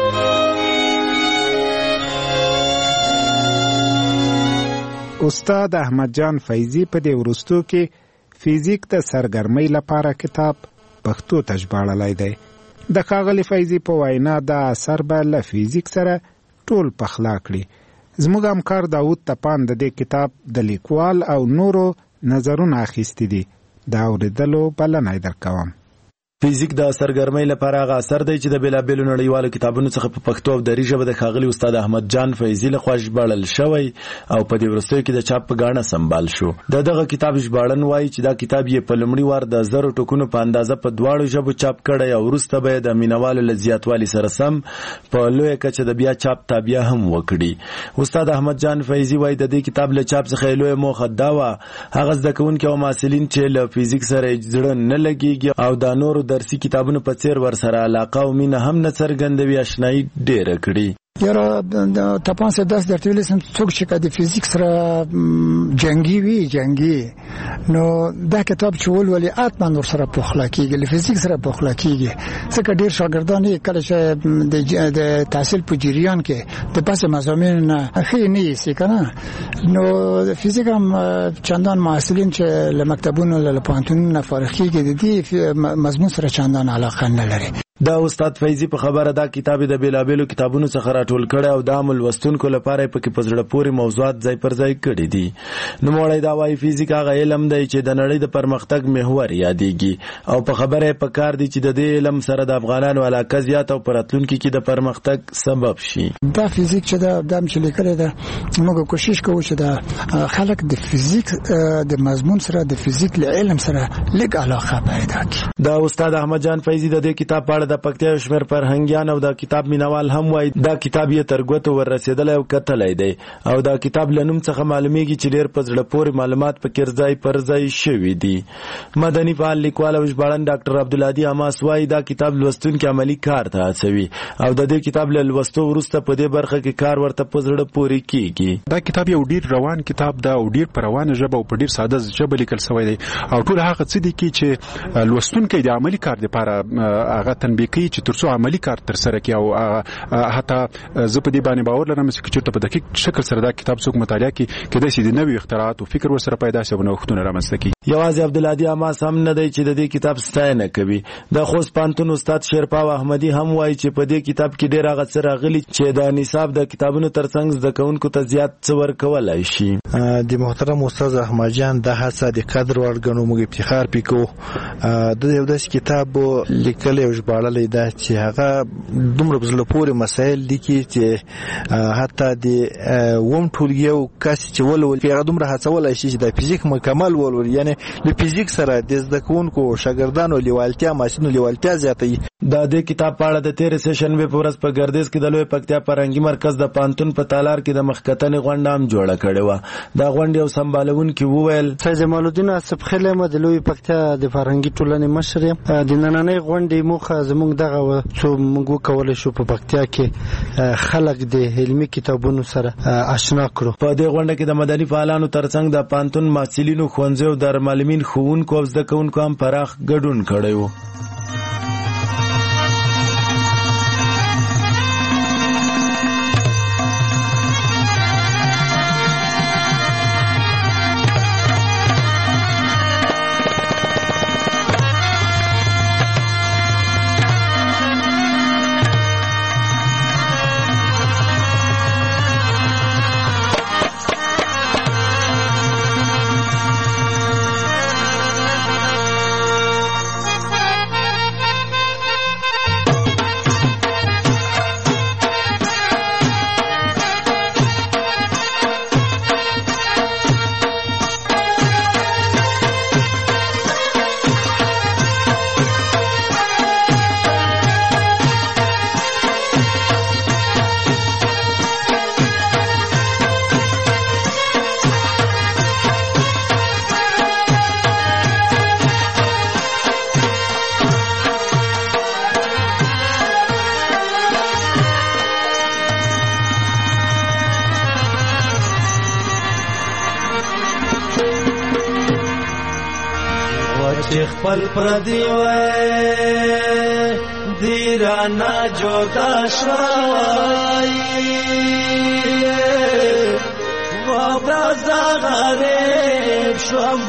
Speaker 10: استاد احمد جان فیضی په دې وروستو کې فزیک د سرګرمۍ لپاره کتاب پښتو ته ژباړلی دی. د ښاغلي فیضي په وینا دا اثر به له فزیک سره ټول پخلا کړي. زموږ همکار داود تپان د دې کتاب د لیکوال او نورو نظرونه اخیستي دي. دا اورېدلو بلنه یې درکوم.
Speaker 13: فزیک د سرګرمۍ لپاره هغه اثر دی چې د بېلابېلو نړیوالو کتابونو څخه په پښتو او دري ژبه د ښاغلي استاد احمد جان فیضي لخوا ژباړل شوی او په دې وروستیو کې د چاپ په ګاڼه سمبال شو. دغه کتاب ژباړن وایي چې دا کتاب یې په لومړي وار د 1000 ټکونو په اندازه په دواړو ژبو چاپ کړی او وروسته به د مینوالو له زیاتوالي سره سم په لویه کچه د بیا چاپ تابیا هم وکړي. استاد احمد جان فیضي وایي د دې کتاب له چاپ څخه لویه موخه دا وه هغه زده کوونکي او محصلین چې له فزیک سره زړه نه لګېږي او د نورو درسي کتابونو په څیر ورسره علاقه او مینه هم نه څرګندوي آشنایي ډېره کړي.
Speaker 14: یاره تپان سه داس درته ویل سم څوک چې د فزیک سره جنگي نو دا کتاب چې ولولي اتمن ور سره پخلا کیږي له فزیک سره پخلا کیږي. څنګه ډیر شاګردان کله چې د تحصیل په جریان کې د پاسه مضامین نه اخی نه یې کنه نو د فزیک هم چندان محصلین چې له مکتبونو له پوهنتونونو فارغ کیږي د دې مضمون سره چندان علاقه نه لري.
Speaker 13: دا استاد فیضي په خبره دا کتاب د بیلابېلو کتابونو څخه راټول کړی او د عام لوستونکو لپاره پکې په زړه پورې موضوعات ځای پر ځای کړي دي. نوموړی دا وایي فزیک هغه علم دی چې د نړۍ د پرمختګ محور یادېږي او په خبره یې پکار دی چې د دې علم سره د افغانانو علاقه زیاته او په راتلونکي کې د پرمختګ سبب شي.
Speaker 14: دا فزیک چې دا چې لیکلی ده موږ کوشش کوو چې د خلک د فزیک د مضمون سره د فزیک له علم سره لږ علاقه پیدا کړي.
Speaker 13: دا استاد احمد جان فیضي د دې کتاب په د پکتیا شمیر فرهنګیان او د کتاب مینوال هم وایي دا کتاب یې تر ګوتو ور رسېدلی او کتلی دی او دا کتاب له نوم څخه معلومیږي چې ډېر په زړه پورې معلومات پکې ځای پر ځای شوي دي. مدني فعال لیکوال او ژباړن ډاکټر عبدالهادي عماس وایي دا کتاب لوستونکي عملي کار ته هڅوي او د دې کتاب له لوستو وروسته په دې برخه کې کار ورته په زړه پورې کیږي.
Speaker 15: دا کتاب یو ډېر روان کتاب ده او ډېر په روانه ژبه او په ډېر ساده ژبه لیکل شوی دی او ټول هغه څه دي چې لوستونکی د عملي کار لپاره هغه تنبیه کوي چې ترڅو عملی کار تر سره کړي او حتی زه په دې باندې باور لرم چې چېرته په دقیق شکل سره دا کتاب څوک مطالعه کړي کېدای شي د نویو اختراعات او فکر ورسره پیدا شي او نوښتونه رامنځته کړي.
Speaker 13: یوازې عبدالهادي عماس هم نه دی چې د دې کتاب ستاینه کوي. د خوست پوهنتون استاد شیرپاو احمدي هم وایي چې په دې کتاب کې ډېر هغه څه راغلي چې د نصاب د کتابونو ترڅنګ زده کوونکو ته زیات څه ورکولی شي.
Speaker 1: د محترم استاد احمد جان د هڅه د قدر وړ ګڼو موږ افتخار پې کوو. د یو داسې کتاب لیکلی او ژباړلی ده چې هغه دومره په زړه پورې مسایل لیکي چې حتی د اووم ټولګي یو کس چې ولولي هغه دومره هڅولی شي چې د فزیک مکمل ولولي یعنې له فزیک سره د زده کوونکو شاګردانو لیوالتیا محصلینو لیوالتیا زیاتوي.
Speaker 13: د دې کتاب په اړه د تېرې سهشنبې په ورځ په ګردیز کې د لوی پکتیا فرهنګي مرکز د پوهنتون په تالار کې د مخکتنې غونډه هم جوړه کړې وه. دا غونډې یو سمبالونکي وویل
Speaker 16: سید جمال الدین اسف خیل یم د لوی پکتیا د فرهنګي ټولنې مشر یم. د نننۍ غونډې موخه زموږ دغه وه چې موږ وکولی شو په پکتیا کې خلک د علمي کتابونو سره اشنا کړو.
Speaker 13: په دې غونډه کې د مدني فعالانو ترڅنګ د پوهنتون محصلینو ښوونځیو او د معلمین ښوونکو او زده کوونکو هم پراخ ګډون کړی و.
Speaker 17: چې خپل پردي وای دیرانا جوړا شوای واپس غریب شوم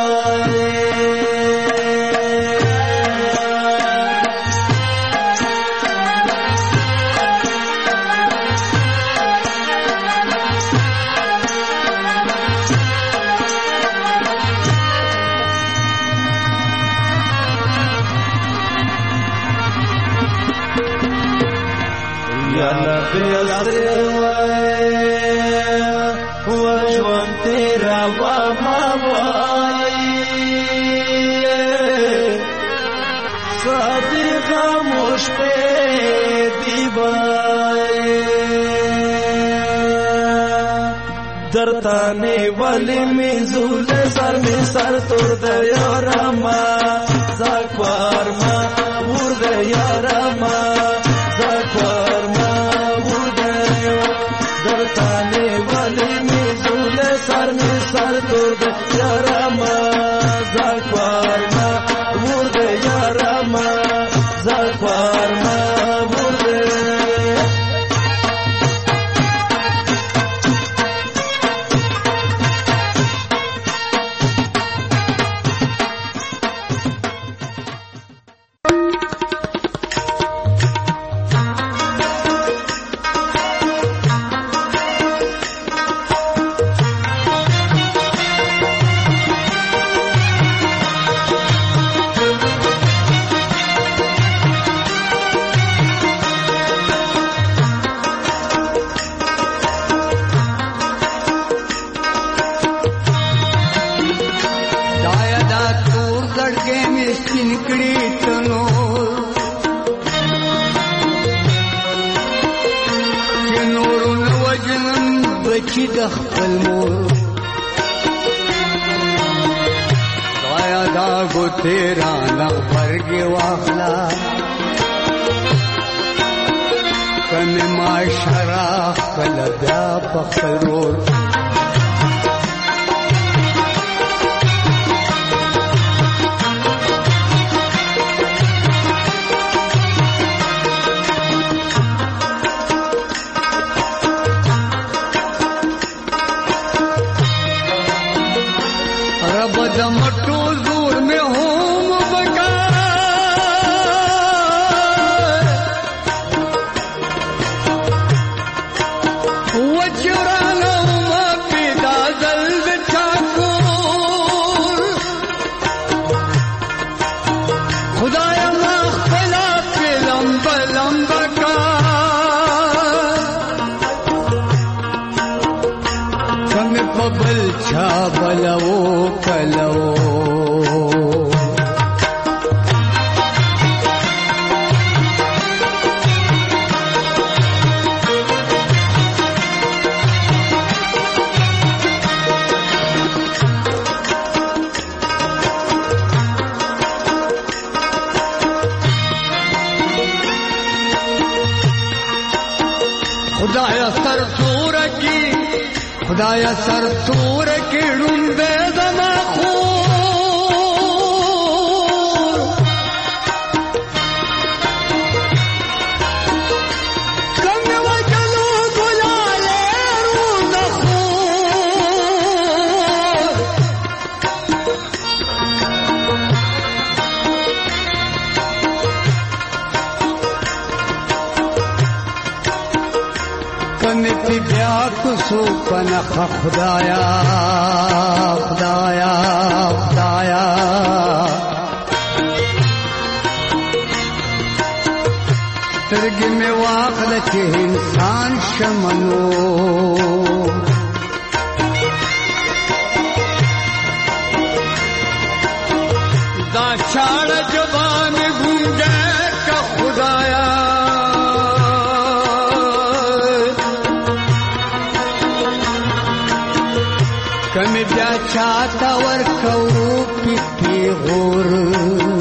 Speaker 17: وژوند تیرا واماوای سادی خاموش پہ دیوای درتانے والی میزول سر میں سر تور دیا راما زاکوار ما بور دیا راما زاکوار ما بور دیا درتانے والی میزول سر میں سر تور دیا راما زاکوار ما بور دیا راما زاکوار ما بور دیا तेरा नंबर के वाखला कन माशरा कलदा पखरोर रब दमटो दूर में होम बका वचराना उमा पिदा जल्द ठाकुर खुदाया मखला पे लंबा लंबा का संग पबल छा बलवो कलवो खुदाया सर सूर की ढूंढे दमा खूर संग वचलो बुलाले रूद खूर कनती ब्याकुसो पनख खुदाया खुदाया खुदाया तिरगी में वाक़ल के इंसान शमनो दाचाड़ जुबान गूंजे का खुदाया कमी ब्या चाहता वर कौ पिटी गोर